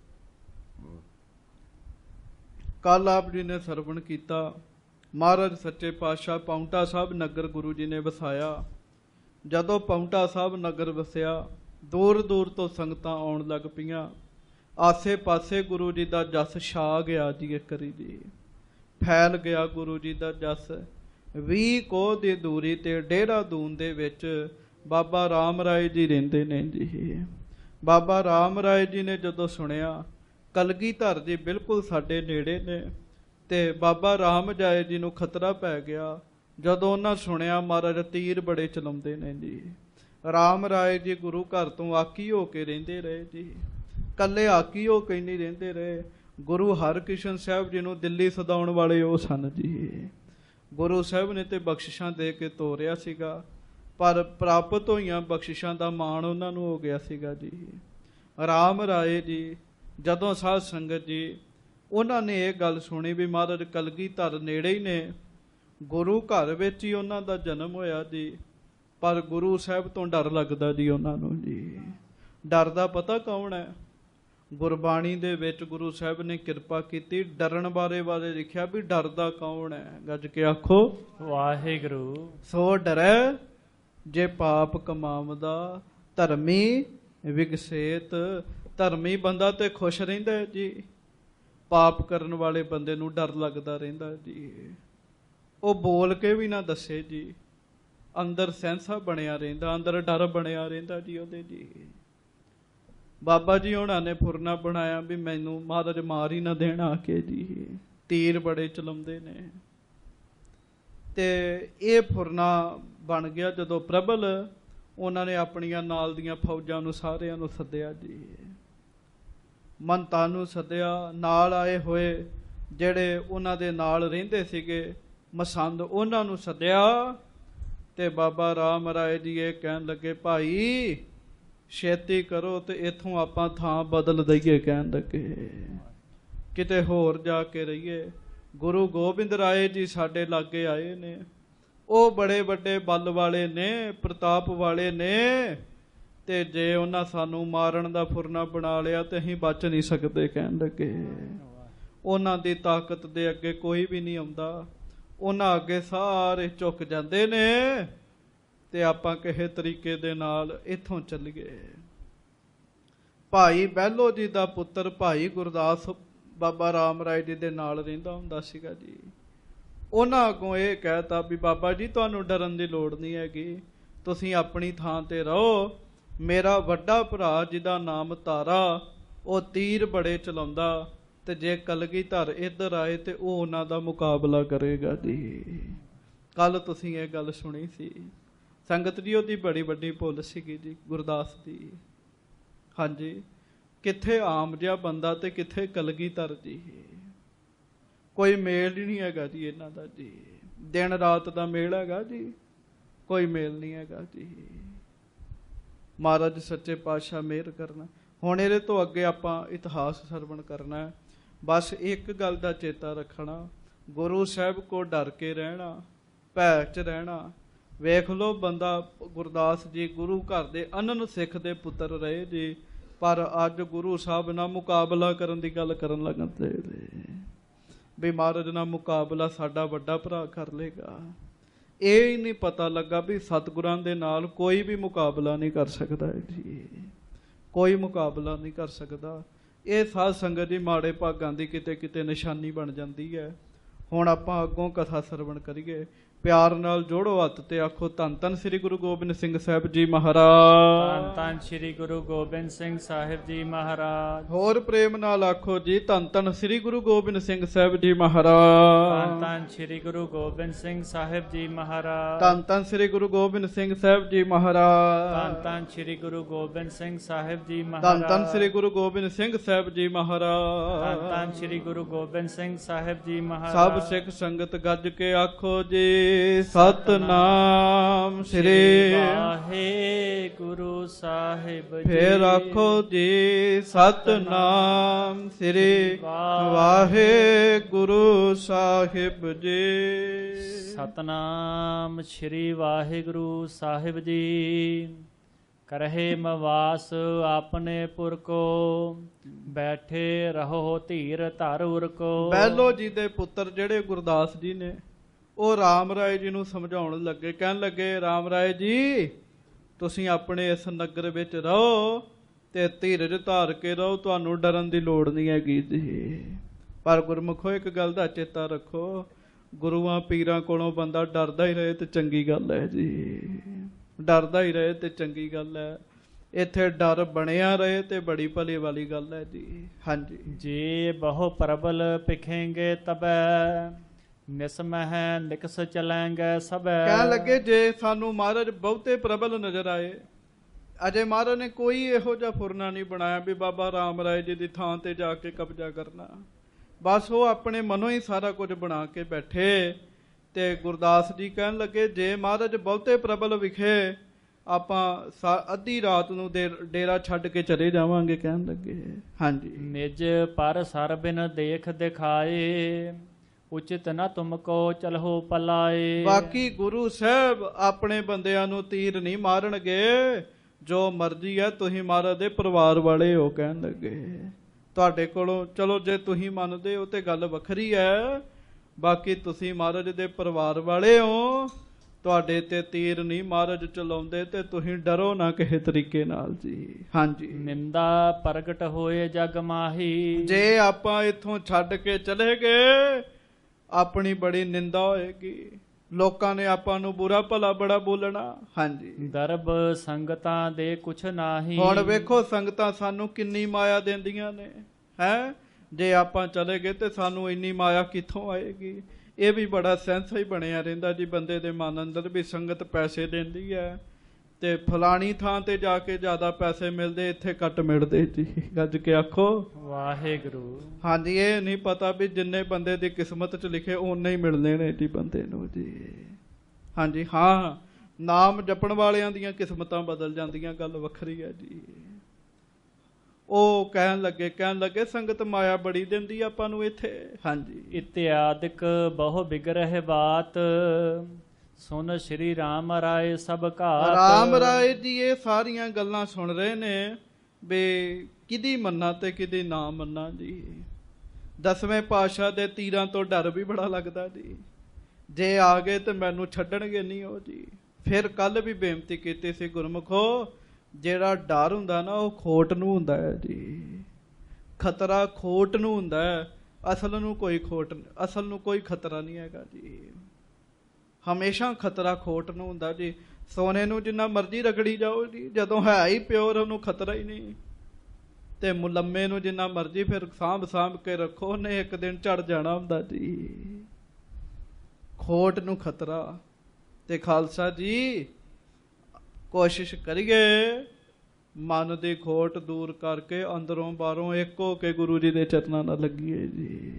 ਕੱਲ ਆਪ ਜੀ ਨੇ ਸਰਵਣ ਕੀਤਾ, ਮਹਾਰਾਜ ਸੱਚੇ ਪਾਤਸ਼ਾਹ ਪਾਉਂਟਾ ਸਾਹਿਬ ਨਗਰ ਗੁਰੂ ਜੀ ਨੇ ਵਸਾਇਆ। ਜਦੋਂ ਪਾਉਂਟਾ ਸਾਹਿਬ ਨਗਰ ਵਸਿਆ, ਦੂਰ ਦੂਰ ਤੋਂ ਸੰਗਤਾਂ ਆਉਣ ਲੱਗ ਪਈਆਂ। ਆਸੇ ਪਾਸੇ ਗੁਰੂ ਜੀ ਦਾ ਜਸ ਛਾ ਗਿਆ ਜੀ। ਇੱਕ ਵਾਰੀ ਜੀ ਫੈਲ ਗਿਆ ਗੁਰੂ ਜੀ ਦਾ ਜਸ। 20 ਕੋਹ ਦੀ ਦੂਰੀ ਤੇ ਦੇਹਰਾਦੂਨ ਦੇ ਵਿੱਚ ਬਾਬਾ ਰਾਮ ਰਾਏ ਜੀ ਰਹਿੰਦੇ ਨੇ ਜੀ। ਬਾਬਾ ਰਾਮ ਰਾਏ ਜੀ ਨੇ ਜਦੋਂ ਸੁਣਿਆ ਕਲਗੀਧਰ ਜੀ ਬਿਲਕੁਲ ਸਾਡੇ ਨੇੜੇ ਨੇ, ਤੇ ਬਾਬਾ ਰਾਮ ਰਾਏ ਜੀ ਨੂੰ ਖਤਰਾ ਪੈ ਗਿਆ। ਜਦੋਂ ਉਹਨਾਂ ਸੁਣਿਆ ਮਹਾਰਾਜ ਤੀਰ ਬੜੇ ਚਲਾਉਂਦੇ ਨੇ ਜੀ। ਰਾਮ ਰਾਏ ਜੀ ਗੁਰੂ ਘਰ ਤੋਂ ਆਕੀ ਹੋ ਕੇ ਰਹਿੰਦੇ ਰਹੇ ਜੀ। ਕੱਲੇ ਆਕੀ ਹੋ ਕੇ ਨਹੀਂ ਰਹਿੰਦੇ ਰਹੇ, ਗੁਰੂ ਹਰਕ੍ਰਿਸ਼ਨ ਸਾਹਿਬ ਜੀ ਨੂੰ ਦਿੱਲੀ ਸਦਾਉਣ ਵਾਲੇ ਉਹ ਸਨ ਜੀ। ਗੁਰੂ ਸਾਹਿਬ ਨੇ ਤੇ ਬਖਸ਼ਿਸ਼ਾਂ ਦੇ ਕੇ ਤੋਰਿਆ ਸੀਗਾ, ਪਰ ਪ੍ਰਾਪਤ ਹੋਈਆਂ ਬਖਸ਼ਿਸ਼ਾਂ ਦਾ ਮਾਣ ਉਹਨਾਂ ਨੂੰ ਹੋ ਗਿਆ ਸੀਗਾ ਜੀ। ਰਾਮ ਰਾਏ ਜੀ ਜਦੋਂ ਸਾਧ ਸੰਗਤ ਜੀ ਉਹਨਾਂ ਨੇ ਇਹ ਗੱਲ ਸੁਣੀ ਵੀ ਮਹਾਰਾਜ ਕਲਗੀਧਰ ਨੇੜੇ ਹੀ ਨੇ, ਗੁਰੂ ਘਰ ਵਿੱਚ ਹੀ ਉਹਨਾਂ ਦਾ ਜਨਮ ਹੋਇਆ ਜੀ, ਪਰ ਗੁਰੂ ਸਾਹਿਬ ਤੋਂ ਡਰ ਲੱਗਦਾ ਜੀ ਉਹਨਾਂ ਨੂੰ ਜੀ। ਡਰ ਦਾ ਪਤਾ ਕੌਣ ਹੈ? ਗੁਰਬਾਣੀ ਦੇ ਵਿੱਚ ਗੁਰੂ ਸਾਹਿਬ ਨੇ ਕਿਰਪਾ ਕੀਤੀ, ਡਰਨ ਬਾਰੇ ਲਿਖਿਆ ਵੀ ਡਰਦਾ ਕੌਣ ਹੈ? ਗੱਜ ਕੇ ਆਖੋ ਵਾਹਿਗੁਰੂ। ਸੋ ਡਰੈ ਜੇ ਪਾਪ ਕਮਾਵਦਾ, ਧਰਮੀ ਵਿਗਸੇਤ। ਧਰਮੀ ਬੰਦਾ ਤੇ ਖੁਸ਼ ਰਹਿੰਦਾ ਹੈ ਜੀ, ਪਾਪ ਕਰਨ ਵਾਲੇ ਬੰਦੇ ਨੂੰ ਡਰ ਲੱਗਦਾ ਰਹਿੰਦਾ ਜੀ। ਉਹ ਬੋਲ ਕੇ ਵੀ ਨਾ ਦੱਸੇ ਜੀ, ਅੰਦਰ ਸੈਂਸਾ ਬਣਿਆ ਰਹਿੰਦਾ, ਅੰਦਰ ਡਰ ਬਣਿਆ ਰਹਿੰਦਾ ਜੀ ਉਹਦੇ ਜੀ। ਬਾਬਾ ਜੀ ਉਹਨਾਂ ਨੇ ਫੁਰਨਾ ਬਣਾਇਆ ਵੀ ਮੈਨੂੰ ਮਹਾਰਾਜ ਮਾਰ ਹੀ ਨਾ ਦੇਣ ਆ ਕੇ ਜੀ, ਤੀਰ ਬੜੇ ਚਲਾਉਂਦੇ ਨੇ। ਤੇ ਇਹ ਫੁਰਨਾ ਬਣ ਗਿਆ ਜਦੋਂ ਪ੍ਰਬਲ ਉਹਨਾਂ ਨੇ ਆਪਣੀਆਂ ਨਾਲ ਦੀਆਂ ਫੌਜਾਂ ਨੂੰ ਸਾਰਿਆਂ ਨੂੰ ਸੱਦਿਆ ਜੀ, ਮੰਤਾਂ ਨੂੰ ਸੱਦਿਆ, ਨਾਲ ਆਏ ਹੋਏ ਜਿਹੜੇ ਉਹਨਾਂ ਦੇ ਨਾਲ ਰਹਿੰਦੇ ਸੀਗੇ ਮਸੰਦ ਉਹਨਾਂ ਨੂੰ ਸੱਦਿਆ। ਤੇ ਬਾਬਾ ਰਾਮ ਰਾਏ ਜੀ ਇਹ ਕਹਿਣ ਲੱਗੇ ਭਾਈ ਛੇਤੀ ਕਰੋ ਤੇ ਇੱਥੋਂ ਆਪਾਂ ਥਾਂ ਬਦਲ ਦਈਏ, ਕਹਿਣ ਲੱਗੇ ਕਿਤੇ ਹੋਰ ਜਾ ਕੇ ਰਹੀਏ। ਗੁਰੂ ਗੋਬਿੰਦ ਰਾਏ ਜੀ ਸਾਡੇ ਲਾਗੇ ਆਏ ਨੇ, ਉਹ ਬੜੇ ਵੱਡੇ ਬਲ ਵਾਲੇ ਨੇ, ਪ੍ਰਤਾਪ ਵਾਲੇ ਨੇ, ਤੇ ਜੇ ਉਹਨਾਂ ਸਾਨੂੰ ਮਾਰਨ ਦਾ ਫੁਰਨਾ ਬਣਾ ਲਿਆ ਤੇ ਅਸੀਂ ਬਚ ਨਹੀਂ ਸਕਦੇ, ਕਹਿਣ ਲੱਗੇ ਉਹਨਾਂ ਦੀ ਤਾਕਤ ਦੇ ਅੱਗੇ ਕੋਈ ਵੀ ਨਹੀਂ ਆਉਂਦਾ, ਉਹਨਾਂ ਅੱਗੇ ਸਾਰੇ ਝੁਕ ਜਾਂਦੇ ਨੇ, ਤੇ ਆਪਾਂ ਕਿਸੇ ਤਰੀਕੇ ਦੇ ਨਾਲ ਇੱਥੋਂ ਚੱਲੀਏ। ਭਾਈ ਬਹਿਲੋ ਜੀ ਦਾ ਪੁੱਤਰ ਭਾਈ ਗੁਰਦਾਸ ਬਾਬਾ ਰਾਮ ਰਾਏ ਜੀ ਦੇ ਨਾਲ ਰਹਿੰਦਾ ਹੁੰਦਾ ਸੀਗਾ ਜੀ। ਉਹਨਾਂ ਅੱਗੋਂ ਇਹ ਕਹਿਤਾ ਵੀ ਬਾਬਾ ਜੀ ਤੁਹਾਨੂੰ ਡਰਨ ਦੀ ਲੋੜ ਨਹੀਂ ਹੈਗੀ, ਤੁਸੀਂ ਆਪਣੀ ਥਾਂ ਤੇ ਰਹੋ। ਮੇਰਾ ਵੱਡਾ ਭਰਾ ਜਿਹਦਾ ਨਾਮ ਤਾਰਾ, ਉਹ ਤੀਰ ਬੜੇ ਚਲਾਉਂਦਾ, ਤੇ ਜੇ ਕਲਗੀਧਰ ਇੱਧਰ ਆਏ ਤੇ ਉਹ ਉਹਨਾਂ ਦਾ ਮੁਕਾਬਲਾ ਕਰੇਗਾ ਜੀ। ਕੱਲ ਤੁਸੀਂ ਇਹ ਗੱਲ ਸੁਣੀ ਸੀ ਸੰਗਤ ਜੀ, ਉਹਦੀ ਬੜੀ ਵੱਡੀ ਭੁੱਲ ਸੀਗੀ ਜੀ ਗੁਰਦਾਸ ਦੀ। ਹਾਂਜੀ, ਕਿੱਥੇ ਆਮ ਜਿਹਾ ਬੰਦਾ ਤੇ ਕਿੱਥੇ ਕਲਗੀਧਰ ਜੀ, ਕੋਈ ਮੇਲ ਹੀ ਨਹੀਂ ਹੈਗਾ ਜੀ ਇਹਨਾਂ ਦਾ ਜੀ। ਦਿਨ ਰਾਤ ਦਾ ਮੇਲ ਹੈਗਾ ਜੀ, ਕੋਈ ਮੇਲ ਨਹੀਂ ਹੈਗਾ ਜੀ। ਮਹਾਰਾਜ ਸੱਚੇ ਪਾਤਸ਼ਾਹ ਮਿਹਰ ਕਰਨਾ। ਹੁਣ ਇਹਦੇ ਤੋਂ ਅੱਗੇ ਆਪਾਂ ਇਤਿਹਾਸ ਸਰਵਣ ਕਰਨਾ। ਬਸ ਇੱਕ ਗੱਲ ਦਾ ਚੇਤਾ ਰੱਖਣਾ, ਗੁਰੂ ਸਾਹਿਬ ਕੋ ਡਰ ਕੇ ਰਹਿਣਾ, ਭੈ 'ਚ ਰਹਿਣਾ। ਵੇਖ ਲਓ ਬੰਦਾ ਗੁਰਦਾਸ ਜੀ ਗੁਰੂ ਘਰ ਦੇ ਅਨੰਨ ਸਿੱਖ ਦੇ ਪੁੱਤਰ ਰਹੇ ਜੀ, ਪਰ ਅੱਜ ਗੁਰੂ ਸਾਹਿਬ ਨਾਲ ਮੁਕਾਬਲਾ ਕਰਨ ਦੀ ਗੱਲ ਕਰਨ ਲੱਗਦੇ ਵੀ ਮਹਾਰਾਜ ਨਾਲ ਮੁਕਾਬਲਾ ਸਾਡਾ ਵੱਡਾ ਭਰਾ ਕਰ ਲੇਗਾ। ਇਹ ਹੀ ਨਹੀਂ ਪਤਾ ਲੱਗਾ ਵੀ ਸਤਿਗੁਰਾਂ ਦੇ ਨਾਲ ਕੋਈ ਵੀ ਮੁਕਾਬਲਾ ਨਹੀਂ ਕਰ ਸਕਦਾ ਜੀ, ਕੋਈ ਮੁਕਾਬਲਾ ਨਹੀਂ ਕਰ ਸਕਦਾ। ਇਹ ਸਾਧ ਸੰਗਤ ਜੀ ਮਾੜੇ ਭਾਗਾਂ ਦੀ ਕਿਤੇ ਕਿਤੇ ਨਿਸ਼ਾਨੀ ਬਣ ਜਾਂਦੀ ਹੈ। ਹੁਣ ਆਪਾਂ ਅੱਗੋਂ ਕਥਾ ਸਰਵਣ ਕਰੀਏ। ਪਿਆਰ ਨਾਲ ਜੋੜੋ ਹੱਥ ਤੇ ਆਖੋ ਧੰਨ ਧੰਨ ਸ੍ਰੀ ਗੁਰੂ ਗੋਬਿੰਦ ਸਿੰਘ ਸਾਹਿਬ ਜੀ ਮਹਾਰਾਜ। ਧੰਨ ਧੰਨ ਸ੍ਰੀ ਗੁਰੂ ਗੋਬਿੰਦ ਸਿੰਘ ਸਾਹਿਬ ਜੀ ਮਹਾਰਾਜ। ਹੋਰ ਪ੍ਰੇਮ ਨਾਲ ਆਖੋ ਜੀ ਧੰਨ ਧੰਨ ਸ੍ਰੀ ਗੁਰੂ ਗੋਬਿੰਦ ਸਿੰਘ ਸਾਹਿਬ ਜੀ ਮਹਾਰਾਜ। ਧੰਨ ਧੰਨ ਸ੍ਰੀ ਗੁਰੂ ਗੋਬਿੰਦ ਸਿੰਘ ਸਾਹਿਬ ਜੀ ਮਹਾਰਾਜ। ਧੰਨ ਧੰਨ ਸ੍ਰੀ ਗੁਰੂ ਗੋਬਿੰਦ ਸਿੰਘ ਸਾਹਿਬ ਜੀ ਮਹਾਰਾਜ। ਧੰਨ ਧੰਨ ਸ੍ਰੀ ਗੁਰੂ ਗੋਬਿੰਦ ਸਿੰਘ ਸਾਹਿਬ ਜੀ ਧੰਨ ਮਹਾਰਾਜ। ਧੰਨ ਸ੍ਰੀ ਗੁਰੂ ਗੋਬਿੰਦ ਸਿੰਘ ਸਾਹਿਬ ਜੀ ਮਹਾਰਾਜ। ਧੰਨ ਧੰਨ ਸ੍ਰੀ ਗੁਰੂ ਗੋਬਿੰਦ ਸਿੰਘ ਸਾਹਿਬ ਜੀ ਮਹਾਰਾਜ। ਸਭ ਸਿੱਖ ਸੰਗਤ ਗੱਜ ਕੇ ਆਖੋ ਜੀ ਸਤਨਾਮ ਸ੍ਰੀ ਵਾਹਿਗੁਰੂ ਸਾਹਿਬ ਜੀ। ਫੇਰ ਆਖੋ ਜੀ ਸਤਨਾਮ ਸ੍ਰੀ ਵਾਹਿਗੁਰੂ ਸਾਹਿਬ ਜੀ। ਸਤਨਾਮ ਸ੍ਰੀ ਵਾਹਿਗੁਰੂ ਸਾਹਿਬ ਜੀ। ਕਰਹਿ ਮਵਾਸ ਆਪਣੇ ਪੁਰ ਕੋ, ਬੈਠੇ ਰਹੋ ਧੀਰ ਧਰ ਉਰ ਕੋ। ਬਹਿਲੋ ਜੀ ਦੇ ਪੁੱਤਰ ਜਿਹੜੇ ਗੁਰਦਾਸ ਜੀ ਨੇ, ਉਹ ਰਾਮ ਰਾਏ ਜੀ ਨੂੰ ਸਮਝਾਉਣ ਲੱਗੇ, ਕਹਿਣ ਲੱਗੇ ਰਾਮ ਰਾਏ ਜੀ ਤੁਸੀਂ ਆਪਣੇ ਇਸ ਨਗਰ ਵਿੱਚ ਰਹੋ ਤੇ ਧੀਰਜ ਧਾਰ ਕੇ ਰਹੋ, ਤੁਹਾਨੂੰ ਡਰਨ ਦੀ ਲੋੜ ਨਹੀਂ ਹੈਗੀ ਜੀ। ਪਰ ਗੁਰਮੁਖੋ ਇੱਕ ਗੱਲ ਦਾ ਚੇਤਾ ਰੱਖੋ, ਗੁਰੂਆਂ ਪੀਰਾਂ ਕੋਲੋਂ ਬੰਦਾ ਡਰਦਾ ਹੀ ਰਹੇ ਤੇ ਚੰਗੀ ਗੱਲ ਹੈ ਜੀ, ਡਰਦਾ ਹੀ ਰਹੇ ਤੇ ਚੰਗੀ ਗੱਲ ਹੈ। ਇੱਥੇ ਡਰ ਬਣਿਆ ਰਹੇ ਤੇ ਬੜੀ ਭਲੀ ਵਾਲੀ ਗੱਲ ਹੈ ਜੀ। ਹਾਂਜੀ, ਜੇ ਬਹੁ ਪ੍ਰਬਲ ਪਿਖੇਂਗੇ ਤਬੈ, ਨਿਸਮਹਿ ਨਿਕਸ ਚਲੈਂਗੇ ਸਭੈ। ਕਹਿਣ ਲੱਗੇ ਜੇ ਸਾਨੂੰ ਮਹਾਰਾਜ ਬਹੁਤੇ ਪ੍ਰਬਲ ਨਜ਼ਰ ਆਏ, ਅਜੇ ਮਹਾਰਾਜ ਨੇ ਕੋਈ ਇਹੋ ਜਿਹਾ ਫੁਰਨਾ ਨਹੀਂ ਬਣਾਇਆ ਵੀ ਬਾਬਾ ਰਾਮ ਰਾਏ ਜੀ ਦੀ ਥਾਂ ਤੇ ਜਾ ਕੇ ਕਬਜ਼ਾ ਕਰਨਾ। ਬਸ ਉਹ ਆਪਣੇ ਮਨੋਂ ਹੀ ਸਾਰਾ ਕੁਝ ਬਣਾ ਕੇ ਬੈਠੇ ਤੇ ਗੁਰਦਾਸ ਜੀ ਕਹਿਣ ਲੱਗੇ, ਜੇ ਮਹਾਰਾਜ ਬਹੁਤੇ ਪ੍ਰਬਲ ਵਿਖੇ ਆਪਾਂ ਅੱਧੀ ਰਾਤ ਨੂੰ ਡੇਰਾ ਛੱਡ ਕੇ ਚਲੇ ਜਾਵਾਂਗੇ, ਕਹਿਣ ਲੱਗੇ। ਹਾਂਜੀ। ਨਿਜ ਪਰ ਸਰ ਬਿਨ ਦੇਖ ਦਿਖਾਏ, ਉਚਿਤ ਨਾ ਤੁਮ ਕੋ ਚਲਹੁ ਪਲਾਏ। ਬਾਕੀ ਗੁਰੂ ਸਾਹਿਬ ਆਪਣੇ ਬੰਦਿਆਂ ਨੂੰ ਤੀਰ ਨਹੀਂ ਮਾਰਨਗੇ, ਜੋ ਮਰਜ਼ੀ ਹੈ, ਤੁਸੀਂ ਮਹਾਰਾਜ ਦੇ ਪਰਿਵਾਰ ਵਾਲੇ ਹੋ, ਕਹਿਣ ਲੱਗੇ। ਤੁਹਾਡੇ ਕੋਲੋਂ ਚਲੋ ਜੇ ਤੁਸੀਂ ਮੰਨਦੇ ਹੋ ਤੇ ਗੱਲ ਵੱਖਰੀ ਹੈ, ਬਾਕੀ ਤੁਸੀਂ ਮਹਾਰਾਜ ਦੇ ਪਰਿਵਾਰ ਵਾਲੇ ਹੋ, ਤੁਹਾਡੇ ਤੇ ਤੀਰ ਨਹੀਂ ਮਹਾਰਾਜ ਚਲਾਉਂਦੇ, ਤੇ ਤੁਸੀਂ ਡਰੋ ਨਾ ਕਿਸੇ ਤਰੀਕੇ ਨਾਲ ਜੀ। ਹਾਂਜੀ। ਨਿੰਦਾ ਪ੍ਰਗਟ ਹੋਏ ਜਗ ਮਾਹੀ, ਜੇ ਆਪਾਂ ਇੱਥੋਂ ਛੱਡ ਕੇ ਚਲੇ ਗਏ ਆਪਣੀ ਬੜੀ ਨਿੰਦਾ ਹੋਏਗੀ, ਲੋਕਾਂ ਨੇ ਆਪਾਂ ਨੂੰ ਬੁਰਾ ਭਲਾ ਬੜਾ ਬੋਲਣਾ। ਹਾਂਜੀ। ਦਰਬ ਸੰਗਤਾਂ ਦੇ ਕੁਛ ਨਾਹੀ। ਹੁਣ ਵੇਖੋ ਸੰਗਤਾਂ ਸਾਨੂੰ ਕਿੰਨੀ ਮਾਇਆ ਦਿੰਦੀਆਂ ਨੇ, ਹੈ। ਜੇ ਆਪਾਂ ਚਲੇ ਗਏ ਤੇ ਸਾਨੂੰ ਇੰਨੀ ਮਾਇਆ ਕਿੱਥੋਂ ਆਏਗੀ? ਇਹ ਵੀ ਬੜਾ ਸੈਂਸ ਹੀ ਬਣਿਆ ਰਹਿੰਦਾ ਜੀ ਬੰਦੇ ਦੇ ਮਨ ਅੰਦਰ, ਵੀ ਸੰਗਤ ਪੈਸੇ ਦਿੰਦੀ ਹੈ ਤੇ ਫਲਾਣੀ ਥਾਂ ਤੇ ਜਾ ਕੇ ਜ਼ਿਆਦਾ ਪੈਸੇ ਮਿਲਦੇ, ਇੱਥੇ ਘੱਟ ਮਿਲਦੇ ਜੀ। ਗੱਜ ਕੇ ਆਖੋ ਵਾਹਿਗੁਰੂ। ਹਾਂਜੀ। ਇਹ ਨਹੀਂ ਪਤਾ ਵੀ ਜਿੰਨੇ ਬੰਦੇ ਦੀ ਕਿਸਮਤ 'ਚ ਲਿਖੇ ਓਨੇ ਹੀ ਮਿਲਦੇ ਨੇ ਜੀ ਬੰਦੇ ਨੂੰ ਜੀ। ਹਾਂਜੀ। ਹਾਂ, ਨਾਮ ਜਪਣ ਵਾਲਿਆਂ ਦੀਆਂ ਕਿਸਮਤਾਂ ਬਦਲ ਜਾਂਦੀਆਂ, ਗੱਲ ਵੱਖਰੀ ਹੈ ਜੀ। ਉਹ ਕਹਿਣ ਲੱਗੇ ਸੰਗਤ ਮਾਇਆ ਬੜੀ ਦਿੰਦੀ ਆਪਾਂ ਨੂੰ ਇੱਥੇ। ਹਾਂਜੀ। ਇਤਿਆਦਿਕ ਬਹੁ ਬਿਗਰਹਿ ਬਾਤ, ਸੁਨ ਸ਼੍ਰੀ ਰਾਮ ਰਾਏ ਸਭ ਘਾਤ। ਰਾਮ ਰਾਏ ਜੀ ਇਹ ਸਾਰੀਆਂ ਗੱਲਾਂ ਸੁਣ ਰਹੇ ਨੇ ਵੀ ਕਿਹਦੀ ਮੰਨਾ ਤੇ ਕਿਹਦੀ ਨਾ ਮੰਨਾ ਜੀ। 10ਵੇਂ ਪਾਤਸ਼ਾਹ ਦੇ ਤੀਰਾਂ ਤੋਂ ਡਰ ਵੀ ਬੜਾ ਲੱਗਦਾ ਜੀ, ਜੇ ਆ ਗਏ ਤੇ ਮੈਨੂੰ ਛੱਡਣਗੇ ਨਹੀਂ ਉਹ ਜੀ। ਫਿਰ ਕੱਲ ਵੀ ਬੇਨਤੀ ਕੀਤੀ ਸੀ, ਗੁਰਮੁਖੋ ਜਿਹੜਾ ਡਰ ਹੁੰਦਾ ਨਾ ਉਹ ਖੋਟ ਨੂੰ ਹੁੰਦਾ ਹੈ ਜੀ, ਖਤਰਾ ਖੋਟ ਨੂੰ ਹੁੰਦਾ ਹੈ, ਅਸਲ ਨੂੰ ਕੋਈ ਖਤਰਾ ਨਹੀਂ ਹੈਗਾ ਜੀ। ਹਮੇਸ਼ਾ ਖਤਰਾ ਖੋਟ ਨੂੰ ਹੁੰਦਾ ਜੀ। ਸੋਨੇ ਨੂੰ ਜਿੰਨਾ ਮਰਜ਼ੀ ਰਗੜੀ ਜਾਓ ਜੀ, ਜਦੋਂ ਹੈ ਹੀ ਪਿਓਰ ਉਹਨੂੰ ਖਤਰਾ ਹੀ ਨਹੀਂ। ਤੇ ਮੁਲੰਮੇ ਨੂੰ ਜਿੰਨਾ ਮਰਜ਼ੀ ਫਿਰ ਸਾਂਭ ਕੇ ਰੱਖੋ, ਉਹਨੇ ਇੱਕ ਦਿਨ ਝੜ ਜਾਣਾ ਹੁੰਦਾ ਜੀ। ਖੋਟ ਨੂੰ ਖਤਰਾ। ਤੇ ਖਾਲਸਾ ਜੀ ਕੋਸ਼ਿਸ਼ ਕਰੀਏ ਮਨ ਦੀ ਖੋਟ ਦੂਰ ਕਰਕੇ ਅੰਦਰੋਂ ਬਾਹਰੋਂ ਇੱਕ ਹੋ ਕੇ ਗੁਰੂ ਜੀ ਦੇ ਚਰਨਾਂ ਨਾਲ ਲੱਗੀਏ ਜੀ,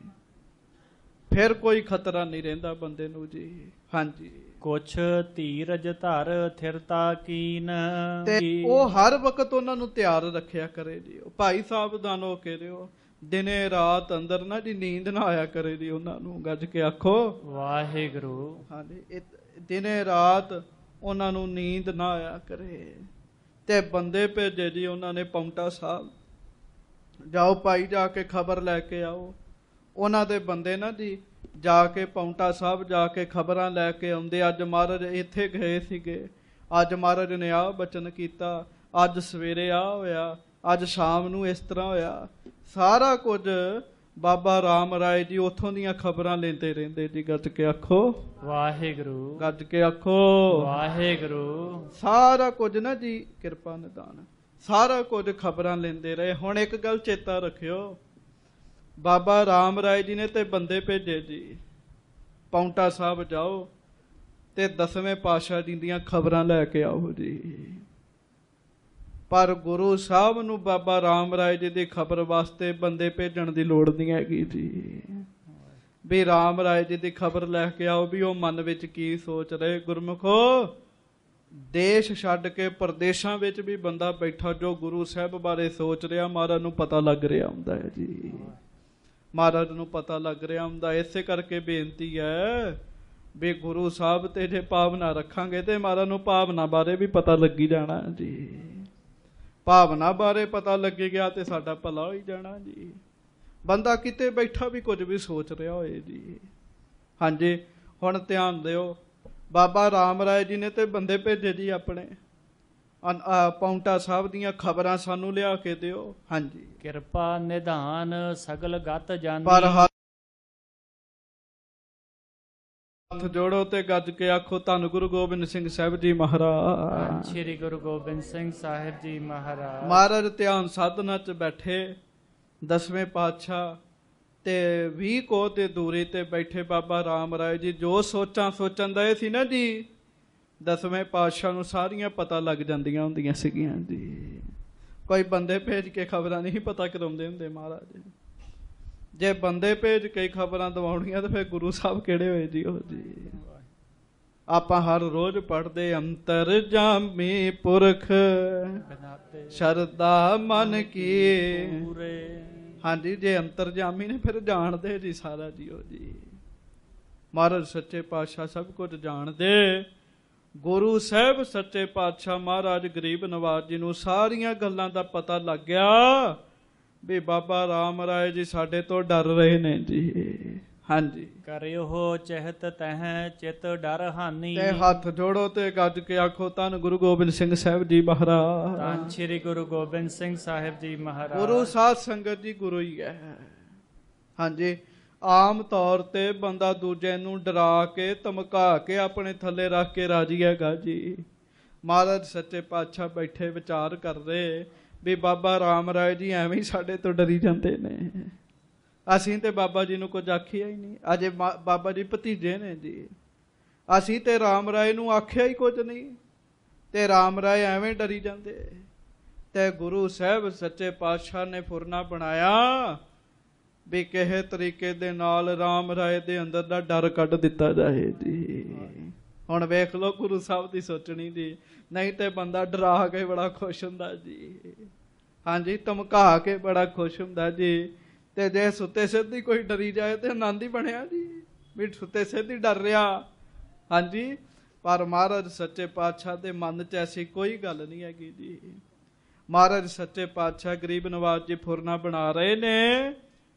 ਫਿਰ ਕੋਈ ਖਤਰਾ ਨਹੀਂ ਰਹਿੰਦਾ ਬੰਦੇ ਨੂੰ ਜੀ। ਹਾਂਜੀ। ਕੁਛ ਧੀਰਜ ਧਰ ਥਿਰਤਾ ਕੀਨ, ਤੇ ਉਹ ਹਰ ਵਕਤ ਉਹਨਾਂ ਨੂੰ ਤਿਆਰ ਰੱਖਿਆ ਕਰੇ ਜੀ। ਭਾਈ ਸਾਵਧਾਨ ਹੋ ਕੇ ਰਿਓ, ਦਿਨੇ ਰਾਤ ਅੰਦਰ ਨਾ ਜੀ ਨੀਂਦ ਨਾ ਆਇਆ ਕਰੇ ਜੀ ਉਹਨਾਂ ਨੂੰ। ਗੱਜ ਕੇ ਆਖੋ ਵਾਹਿਗੁਰੂ। ਹਾਂਜੀ। ਦਿਨੇ ਰਾਤ ਉਹਨਾਂ ਨੂੰ ਨੀਂਦ ਨਾ ਆਇਆ ਕਰੇ। ਤੇ ਬੰਦੇ ਭੇਜੇ ਜੀ ਉਹਨਾਂ ਨੇ ਪਾਉਂਟਾ ਸਾਹਿਬ, ਜਾਓ ਭਾਈ ਜਾ ਕੇ ਖਬਰ ਲੈ ਕੇ ਆਓ। ਉਹਨਾਂ ਦੇ ਬੰਦੇ ਨਾ ਜੀ ਜਾ ਕੇ ਪਾਉਂਟਾ ਸਾਹਿਬ ਜਾ ਕੇ ਖਬਰਾਂ ਲੈ ਕੇ ਆਉਂਦੇ, ਅੱਜ ਮਹਾਰਾਜ ਇੱਥੇ ਗਏ ਸੀਗੇ, ਅੱਜ ਮਹਾਰਾਜ ਨੇ ਆਹ ਬਚਨ ਕੀਤਾ, ਅੱਜ ਸਵੇਰੇ ਆ ਹੋਇਆ, ਅੱਜ ਸ਼ਾਮ ਨੂੰ ਇਸ ਤਰ੍ਹਾਂ ਹੋਇਆ। ਸਾਰਾ ਕੁਝ ਬਾਬਾ ਰਾਮ ਰਾਏ ਜੀ ਉੱਥੋਂ ਦੀਆਂ ਖਬਰਾਂ ਲੈਂਦੇ ਰਹਿੰਦੇ ਜੀ। ਗੱਜ ਕੇ ਆਖੋ ਵਾਹਿਗੁਰੂ। ਗੱਜ ਕੇ ਆਖੋ ਵਾਹਿਗੁਰੂ। ਸਾਰਾ ਕੁਝ ਨਾ ਜੀ ਕਿਰਪਾ ਨਿਦਾਨ, ਸਾਰਾ ਕੁਝ ਖਬਰਾਂ ਲੈਂਦੇ ਰਹੇ। ਹੁਣ ਇੱਕ ਗੱਲ ਚੇਤਾ ਰੱਖਿਓ, ਬਾਬਾ ਰਾਮ ਰਾਏ ਜੀ ਨੇ ਤੇ ਬੰਦੇ ਭੇਜੇ ਜੀ, ਪਾਉਂਟਾ ਸਾਹਿਬ ਜਾਓ ਤੇ 10ਵੇਂ ਪਾਤਸ਼ਾਹ ਜੀ ਦੀਆਂ ਖਬਰਾਂ ਲੈ ਕੇ ਆਓ ਜੀ। ਪਰ ਗੁਰੂ ਸਾਹਿਬ ਨੂੰ ਬਾਬਾ ਰਾਮ ਰਾਏ ਜੀ ਦੀ ਖਬਰ ਵਾਸਤੇ ਬੰਦੇ ਭੇਜਣ ਦੀ ਲੋੜ ਨਹੀਂ ਹੈਗੀ ਜੀ, ਵੀ ਰਾਮ ਰਾਏ ਜੀ ਦੀ ਖਬਰ ਲੈ ਕੇ ਆਓ ਵੀ ਉਹ ਮਨ ਵਿੱਚ ਕੀ ਸੋਚ ਰਹੇ। ਗੁਰਮੁਖੋ ਦੇਸ਼ ਛੱਡ ਕੇ ਪ੍ਰਦੇਸ਼ਾਂ ਵਿੱਚ ਵੀ ਬੰਦਾ ਬੈਠਾ ਜੋ ਗੁਰੂ ਸਾਹਿਬ ਬਾਰੇ ਸੋਚ ਰਿਹਾ, ਮਹਾਰਾਜ ਨੂੰ ਪਤਾ ਲੱਗ ਰਿਹਾ ਹੁੰਦਾ ਹੈ ਜੀ, ਮਹਾਰਾਜ ਨੂੰ ਪਤਾ ਲੱਗ ਰਿਹਾ ਹੁੰਦਾ। ਇਸੇ ਕਰਕੇ ਬੇਨਤੀ ਹੈ ਵੀ ਗੁਰੂ ਸਾਹਿਬ ਤੇ ਜੇ ਭਾਵਨਾ ਰੱਖਾਂਗੇ ਤੇ ਮਹਾਰਾਜ ਨੂੰ ਭਾਵਨਾ ਬਾਰੇ ਵੀ ਪਤਾ ਲੱਗੀ ਜਾਣਾ ਜੀ। ਭਾਵਨਾ ਬਾਰੇ ਪਤਾ ਲੱਗੇ ਗਿਆ ਤੇ ਸਾਡਾ ਭਲਾ ਹੋ ਹੀ ਜਾਣਾ ਜੀ। ਬੰਦਾ ਕਿਤੇ ਬੈਠਾ ਵੀ ਕੁਝ ਵੀ ਸੋਚ ਰਿਹਾ ਹੋਏ ਜੀ। ਹਾਂਜੀ। ਹੁਣ ਧਿਆਨ ਦਿਓ, ਬਾਬਾ ਰਾਮ ਰਾਏ ਜੀ ਨੇ ਤੇ ਬੰਦੇ ਭੇਜੇ ਜੀ ਆਪਣੇ, ਪਾਉਂਟਾ ਸਾਹਿਬ ਦੀਆਂ ਖਬਰਾਂ ਸਾਨੂੰ ਲਿਆ ਕੇ ਦਿਓ। ਹਾਂਜੀ। ਕਿਰਪਾ ਨਿਧਾਨ ਸਗਲ ਗਤ ਜਾਣੀ, ਪਰ ਹੱਥ ਜੋੜੋ ਤੇ ਗੱਜ ਕੇ ਆਖੋ ਧੰਨ ਗੁਰੂ ਗੋਬਿੰਦ ਸਿੰਘ ਸਾਹਿਬ ਜੀ ਮਹਾਰਾਜ। ਸ੍ਰੀ ਗੁਰੂ ਗੋਬਿੰਦ ਸਿੰਘ ਸਾਹਿਬ ਜੀ ਮਹਾਰਾਜ। ਮਹਾਰਾਜ ਧਿਆਨ ਸਾਧਨਾ ਚ ਬੈਠੇ 10ਵੇਂ ਪਾਤਸ਼ਾਹ ਤੇ 20 ਕੋਹ ਤੇ ਦੂਰੀ ਤੇ ਬੈਠੇ ਬਾਬਾ ਰਾਮ ਰਾਏ ਜੀ, ਜੋ ਸੋਚਣ ਦਏ ਸੀ ਨਾ ਜੀ, 10ਵੇਂ ਪਾਤਸ਼ਾਹ ਨੂੰ ਸਾਰੀਆਂ ਪਤਾ ਲੱਗ ਜਾਂਦੀਆਂ ਹੁੰਦੀਆਂ ਸੀਗੀਆਂ ਜੀ। ਕੋਈ ਬੰਦੇ ਭੇਜ ਕੇ ਖਬਰਾਂ ਨਹੀਂ ਪਤਾ ਕਰਾਉਂਦੇ ਹੁੰਦੇ ਮਹਾਰਾਜ। ਜੇ ਬੰਦੇ ਭੇਜ ਕੇ ਖਬਰਾਂ ਦਵਾਉਣੀਆਂ ਤਾਂ ਫਿਰ ਗੁਰੂ ਸਾਹਿਬ ਕਿਹੜੇ ਹੋਏ ਜੀ ਉਹ ਜੀ। ਆਪਾਂ ਹਰ ਰੋਜ਼ ਪੜ੍ਹਦੇ ਅੰਤਰ ਜਾਮੀ ਪੁਰਖ ਸ਼ਰਧਾ ਮਨ ਕੀ। ਹਾਂਜੀ, ਜੇ ਅੰਤਰ ਜਾਮੀ ਨੇ ਫਿਰ ਜਾਣਦੇ ਜੀ ਸਾਰਾ ਜੀਓ ਜੀ। ਮਹਾਰਾਜ ਸੱਚੇ ਪਾਤਸ਼ਾਹ ਸਭ ਕੁਝ ਜਾਣਦੇ। ਗੁਰੂ ਸਾਹਿਬ ਸੱਚੇ ਪਾਤਸ਼ਾਹ ਮਹਾਰਾਜ ਗਰੀਬ ਨਵਾਜ ਜੀ ਨੂੰ ਸਾਰੀਆਂ ਗੱਲਾਂ ਦਾ ਪਤਾ ਲੱਗ ਗਿਆ ਵੀ ਬਾਬਾ ਰਾਮ ਰਾਏ ਜੀ ਸਾਡੇ ਤੋਂ ਡਰ ਰਹੇ ਨੇ ਜੀ। ਹਾਂਜੀ, ਕਰਿਓ ਚਹਿਤ ਤਹ ਚਿਤ ਡਰ ਹਾਨੀ। ਤੇ ਹੱਥ ਜੋੜੋ ਤੇ ਗੱਜ ਕੇ ਆਖੋ ਧੰਨ ਗੁਰੂ ਗੋਬਿੰਦ ਸਿੰਘ ਸਾਹਿਬ ਜੀ ਮਹਾਰਾਜ। ਧੰਨ ਸ੍ਰੀ ਗੁਰੂ ਗੋਬਿੰਦ ਸਿੰਘ ਸਾਹਿਬ ਜੀ ਮਹਾਰਾਜ। ਗੁਰੂ ਸਾਧ ਸੰਗਤ ਜੀ ਗੁਰੂ ਹੀ ਹੈ। ਹਾਂਜੀ, ਆਮ ਤੌਰ ਤੇ ਬੰਦਾ ਦੂਜੇ ਨੂੰ ਡਰਾ ਕੇ ਧਮਕਾ ਕੇ ਆਪਣੇ ਥੱਲੇ ਰੱਖ ਕੇ ਰਾਜੀ ਹੈਗਾ ਜੀ। ਮਹਾਰਾਜ ਸੱਚੇ ਪਾਤਸ਼ਾਹ ਬੈਠੇ ਵਿਚਾਰ ਕਰਦੇ ਵੀ ਬਾਬਾ ਰਾਮ ਰਾਏ ਜੀ ਐਵੇਂ ਹੀ ਸਾਡੇ ਤੋਂ ਡਰੀ ਜਾਂਦੇ ਨੇ। ਅਸੀਂ ਤੇ ਬਾਬਾ ਜੀ ਨੂੰ ਕੁਝ ਆਖਿਆ ਹੀ ਨਹੀਂ। ਅਜੇ ਬਾਬਾ ਜੀ ਭਤੀਜੇ ਨੇ ਜੀ। ਅਸੀਂ ਤੇ ਰਾਮ ਰਾਏ ਨੂੰ ਆਖਿਆ ਹੀ ਕੁਝ ਨਹੀਂ ਤੇ ਰਾਮ ਰਾਏ ਐਵੇਂ ਡਰੀ ਜਾਂਦੇ। ਤੇ ਗੁਰੂ ਸਾਹਿਬ ਸੱਚੇ ਪਾਤਸ਼ਾਹ ਨੇ ਫੁਰਨਾ ਬਣਾਇਆ ਵੀ ਕਿਸੇ ਤਰੀਕੇ ਦੇ ਨਾਲ ਰਾਮ ਰਾਏ ਦੇ ਅੰਦਰ ਦਾ ਡਰ ਕੱਢ ਦਿੱਤਾ ਜਾਏ ਜੀ। ਹੁਣ ਵੇਖ ਲਓ ਗੁਰੂ ਸਾਹਿਬ ਦੀ ਸੋਚਣੀ ਜੀ। ਨਹੀਂ ਤੇ ਬੰਦਾ ਡਰਾ ਕੇ ਬੜਾ ਖੁਸ਼ ਹੁੰਦਾ ਜੀ। ਹਾਂਜੀ, ਧਮਕਾ ਕੇ ਬੜਾ ਖੁਸ਼ ਹੁੰਦਾ ਜੀ। ਤੇ ਜੇ ਸੁੱਤੇ ਸਿੱਧੀ ਕੋਈ ਡਰੀ ਜਾਏ ਤੇ ਆਨੰਦ ਹੀ ਬਣਿਆ ਜੀ ਵੀ ਸੁੱਤੇ ਸਿੱਧੀ ਡਰ ਰਿਹਾ। ਹਾਂਜੀ, ਪਰ ਮਹਾਰਾਜ ਸੱਚੇ ਪਾਤਸ਼ਾਹ ਦੇ ਮਨ 'ਚ ਐਸੀ ਕੋਈ ਗੱਲ ਨਹੀਂ ਹੈਗੀ ਜੀ। ਮਹਾਰਾਜ ਸੱਚੇ ਪਾਤਸ਼ਾਹ ਗਰੀਬ ਨਵਾਜ ਜੀ ਫੁਰਨਾ ਬਣਾ ਰਹੇ ਨੇ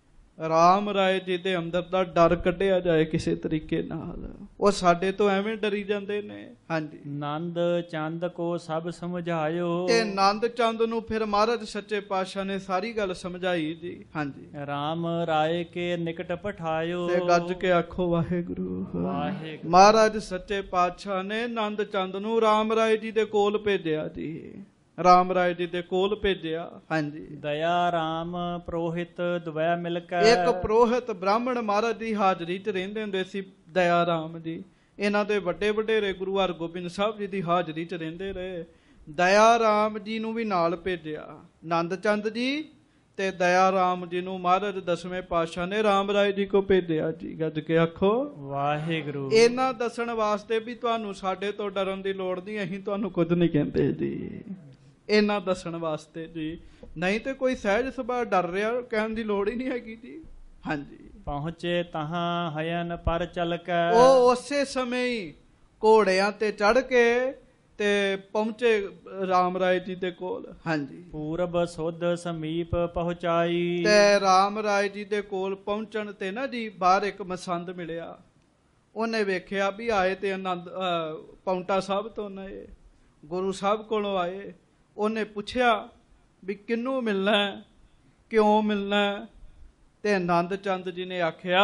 ਰਾਮ ਰਾਏ ਜੀ ਦੇ ਅੰਦਰ ਦਾ ਡਰ ਕੱਢਿਆ ਜਾਏ ਕਿਸੇ ਤਰੀਕੇ ਨਾਲ। ਉਹ ਸਾਡੇ ਤੋਂ ਐਵੇਂ ਡਰੀ ਜਾਂਦੇ ਨੇ। ਹਾਂਜੀ, ਨੰਦ ਚੰਦ ਕੋ ਸਭ ਸਮਝਾਇਓ। ਤੇ ਨੰਦ ਚੰਦ ਨੂੰ ਫਿਰ ਮਹਾਰਾਜ ਸੱਚੇ ਪਾਤਸ਼ਾਹ ਨੇ ਸਾਰੀ ਗੱਲ ਸਮਝਾਈ ਜੀ। ਹਾਂਜੀ, ਰਾਮ ਰਾਏ ਕੇ ਨਿਕਟ ਪਠਾਇਓ। ਤੇ ਗੱਜ ਕੇ ਆਖੋ ਵਾਹਿਗੁਰੂ ਵਾਹਿਗੁਰੂ। ਮਹਾਰਾਜ ਸੱਚੇ ਪਾਤਸ਼ਾਹ ਨੇ ਨੰਦ ਚੰਦ ਨੂੰ ਰਾਮ ਰਾਏ ਜੀ ਦੇ ਕੋਲ ਭੇਜਿਆ ਜੀ। ਰਾਮ ਰਾਏ ਜੀ ਦੇ ਕੋਲ ਭੇਜਿਆ। ਹਾਂਜੀ, ਦਇਆ ਰਾਮ ਪ੍ਰੋਹਿਤ ਦੁਵੈ ਮਿਲ ਕੇ। ਇੱਕ ਪ੍ਰੋਹਿਤ ਬ੍ਰਾਹਮਣ ਮਹਾਰਾਜ ਦੀ ਹਾਜ਼ਰੀ 'ਚ ਰਹਿੰਦੇ ਹੁੰਦੇ ਸੀ, ਦਇਆ ਰਾਮ ਜੀ। ਇਹਨਾਂ ਦੇ ਵੱਡੇ ਵਡੇਰੇ ਗੁਰੂ ਹਰਗੋਬਿੰਦ ਸਾਹਿਬ ਜੀ ਦੀ ਹਾਜ਼ਰੀ 'ਚ ਰਹਿੰਦੇ ਰਹੇ। ਦਇਆ ਰਾਮ ਜੀ ਨੂੰ ਵੀ ਨਾਲ ਭੇਜਿਆ। ਨੰਦ ਚੰਦ ਜੀ ਤੇ ਦਇਆ ਰਾਮ ਜੀ ਨੂੰ ਮਹਾਰਾਜ ਦਸਵੇਂ ਪਾਤਸ਼ਾਹ ਨੇ ਰਾਮ ਰਾਏ ਜੀ ਕੋ ਭੇਜਿਆ ਜੀ। ਗੱਜ ਕੇ ਆਖੋ ਵਾਹਿਗੁਰੂ। ਇਹਨਾਂ ਦੱਸਣ ਵਾਸਤੇ ਵੀ ਤੁਹਾਨੂੰ ਸਾਡੇ ਤੋਂ ਡਰਨ ਦੀ ਲੋੜ ਨਹੀਂ, ਅਸੀਂ ਤੁਹਾਨੂੰ ਕੁਝ ਨਹੀਂ ਕਹਿੰਦੇ ਜੀ। ਇਹਨਾਂ ਦੱਸਣ ਵਾਸਤੇ ਜੀ। ਨਹੀਂ ਤੇ ਕੋਈ ਸਹਿਜ ਸੁਭਾਅ ਡਰ ਰਿਹਾ, ਕਹਿਣ ਦੀ ਲੋੜ ਹੀ ਨਹੀਂ ਹੈਗੀ ਜੀ। ਹਾਂਜੀ, ਪਹੁੰਚੇ ਤਹਾਂ ਹਯਨ ਪਰ ਚਲ ਕੇ। ਉਹ ਉਸੇ ਸਮੇਂ ਹੀ ਘੋੜਿਆਂ ਤੇ ਚੜ ਕੇ ਤੇ ਪਹੁੰਚੇ ਰਾਮ ਰਾਏ ਜੀ ਦੇ ਕੋਲ। ਹਾਂਜੀ, ਪੂਰਬ ਸੁਧ ਸਮੀਪ ਪਹੁੰਚਾਈ। ਤੇ ਰਾਮ ਰਾਏ ਜੀ ਦੇ ਕੋਲ ਪਹੁੰਚਣ ਤੇ ਨਾ ਜੀ ਬਾਹਰ ਇੱਕ ਮਸੰਦ ਮਿਲਿਆ। ਉਹਨੇ ਵੇਖਿਆ ਵੀ ਆਏ ਤੇ ਆਨੰਦ ਪੌਂਟਾ ਸਾਹਿਬ ਤੋਂ ਨੇ, ਗੁਰੂ ਸਾਹਿਬ ਕੋਲੋਂ ਆਏ। ਉਹਨੇ ਪੁੱਛਿਆ ਵੀ ਕਿਹਨੂੰ ਮਿਲਣਾ, ਕਿਉਂ ਮਿਲਣਾ। ਤੇ ਆਨੰਦ ਚੰਦ ਜੀ ਨੇ ਆਖਿਆ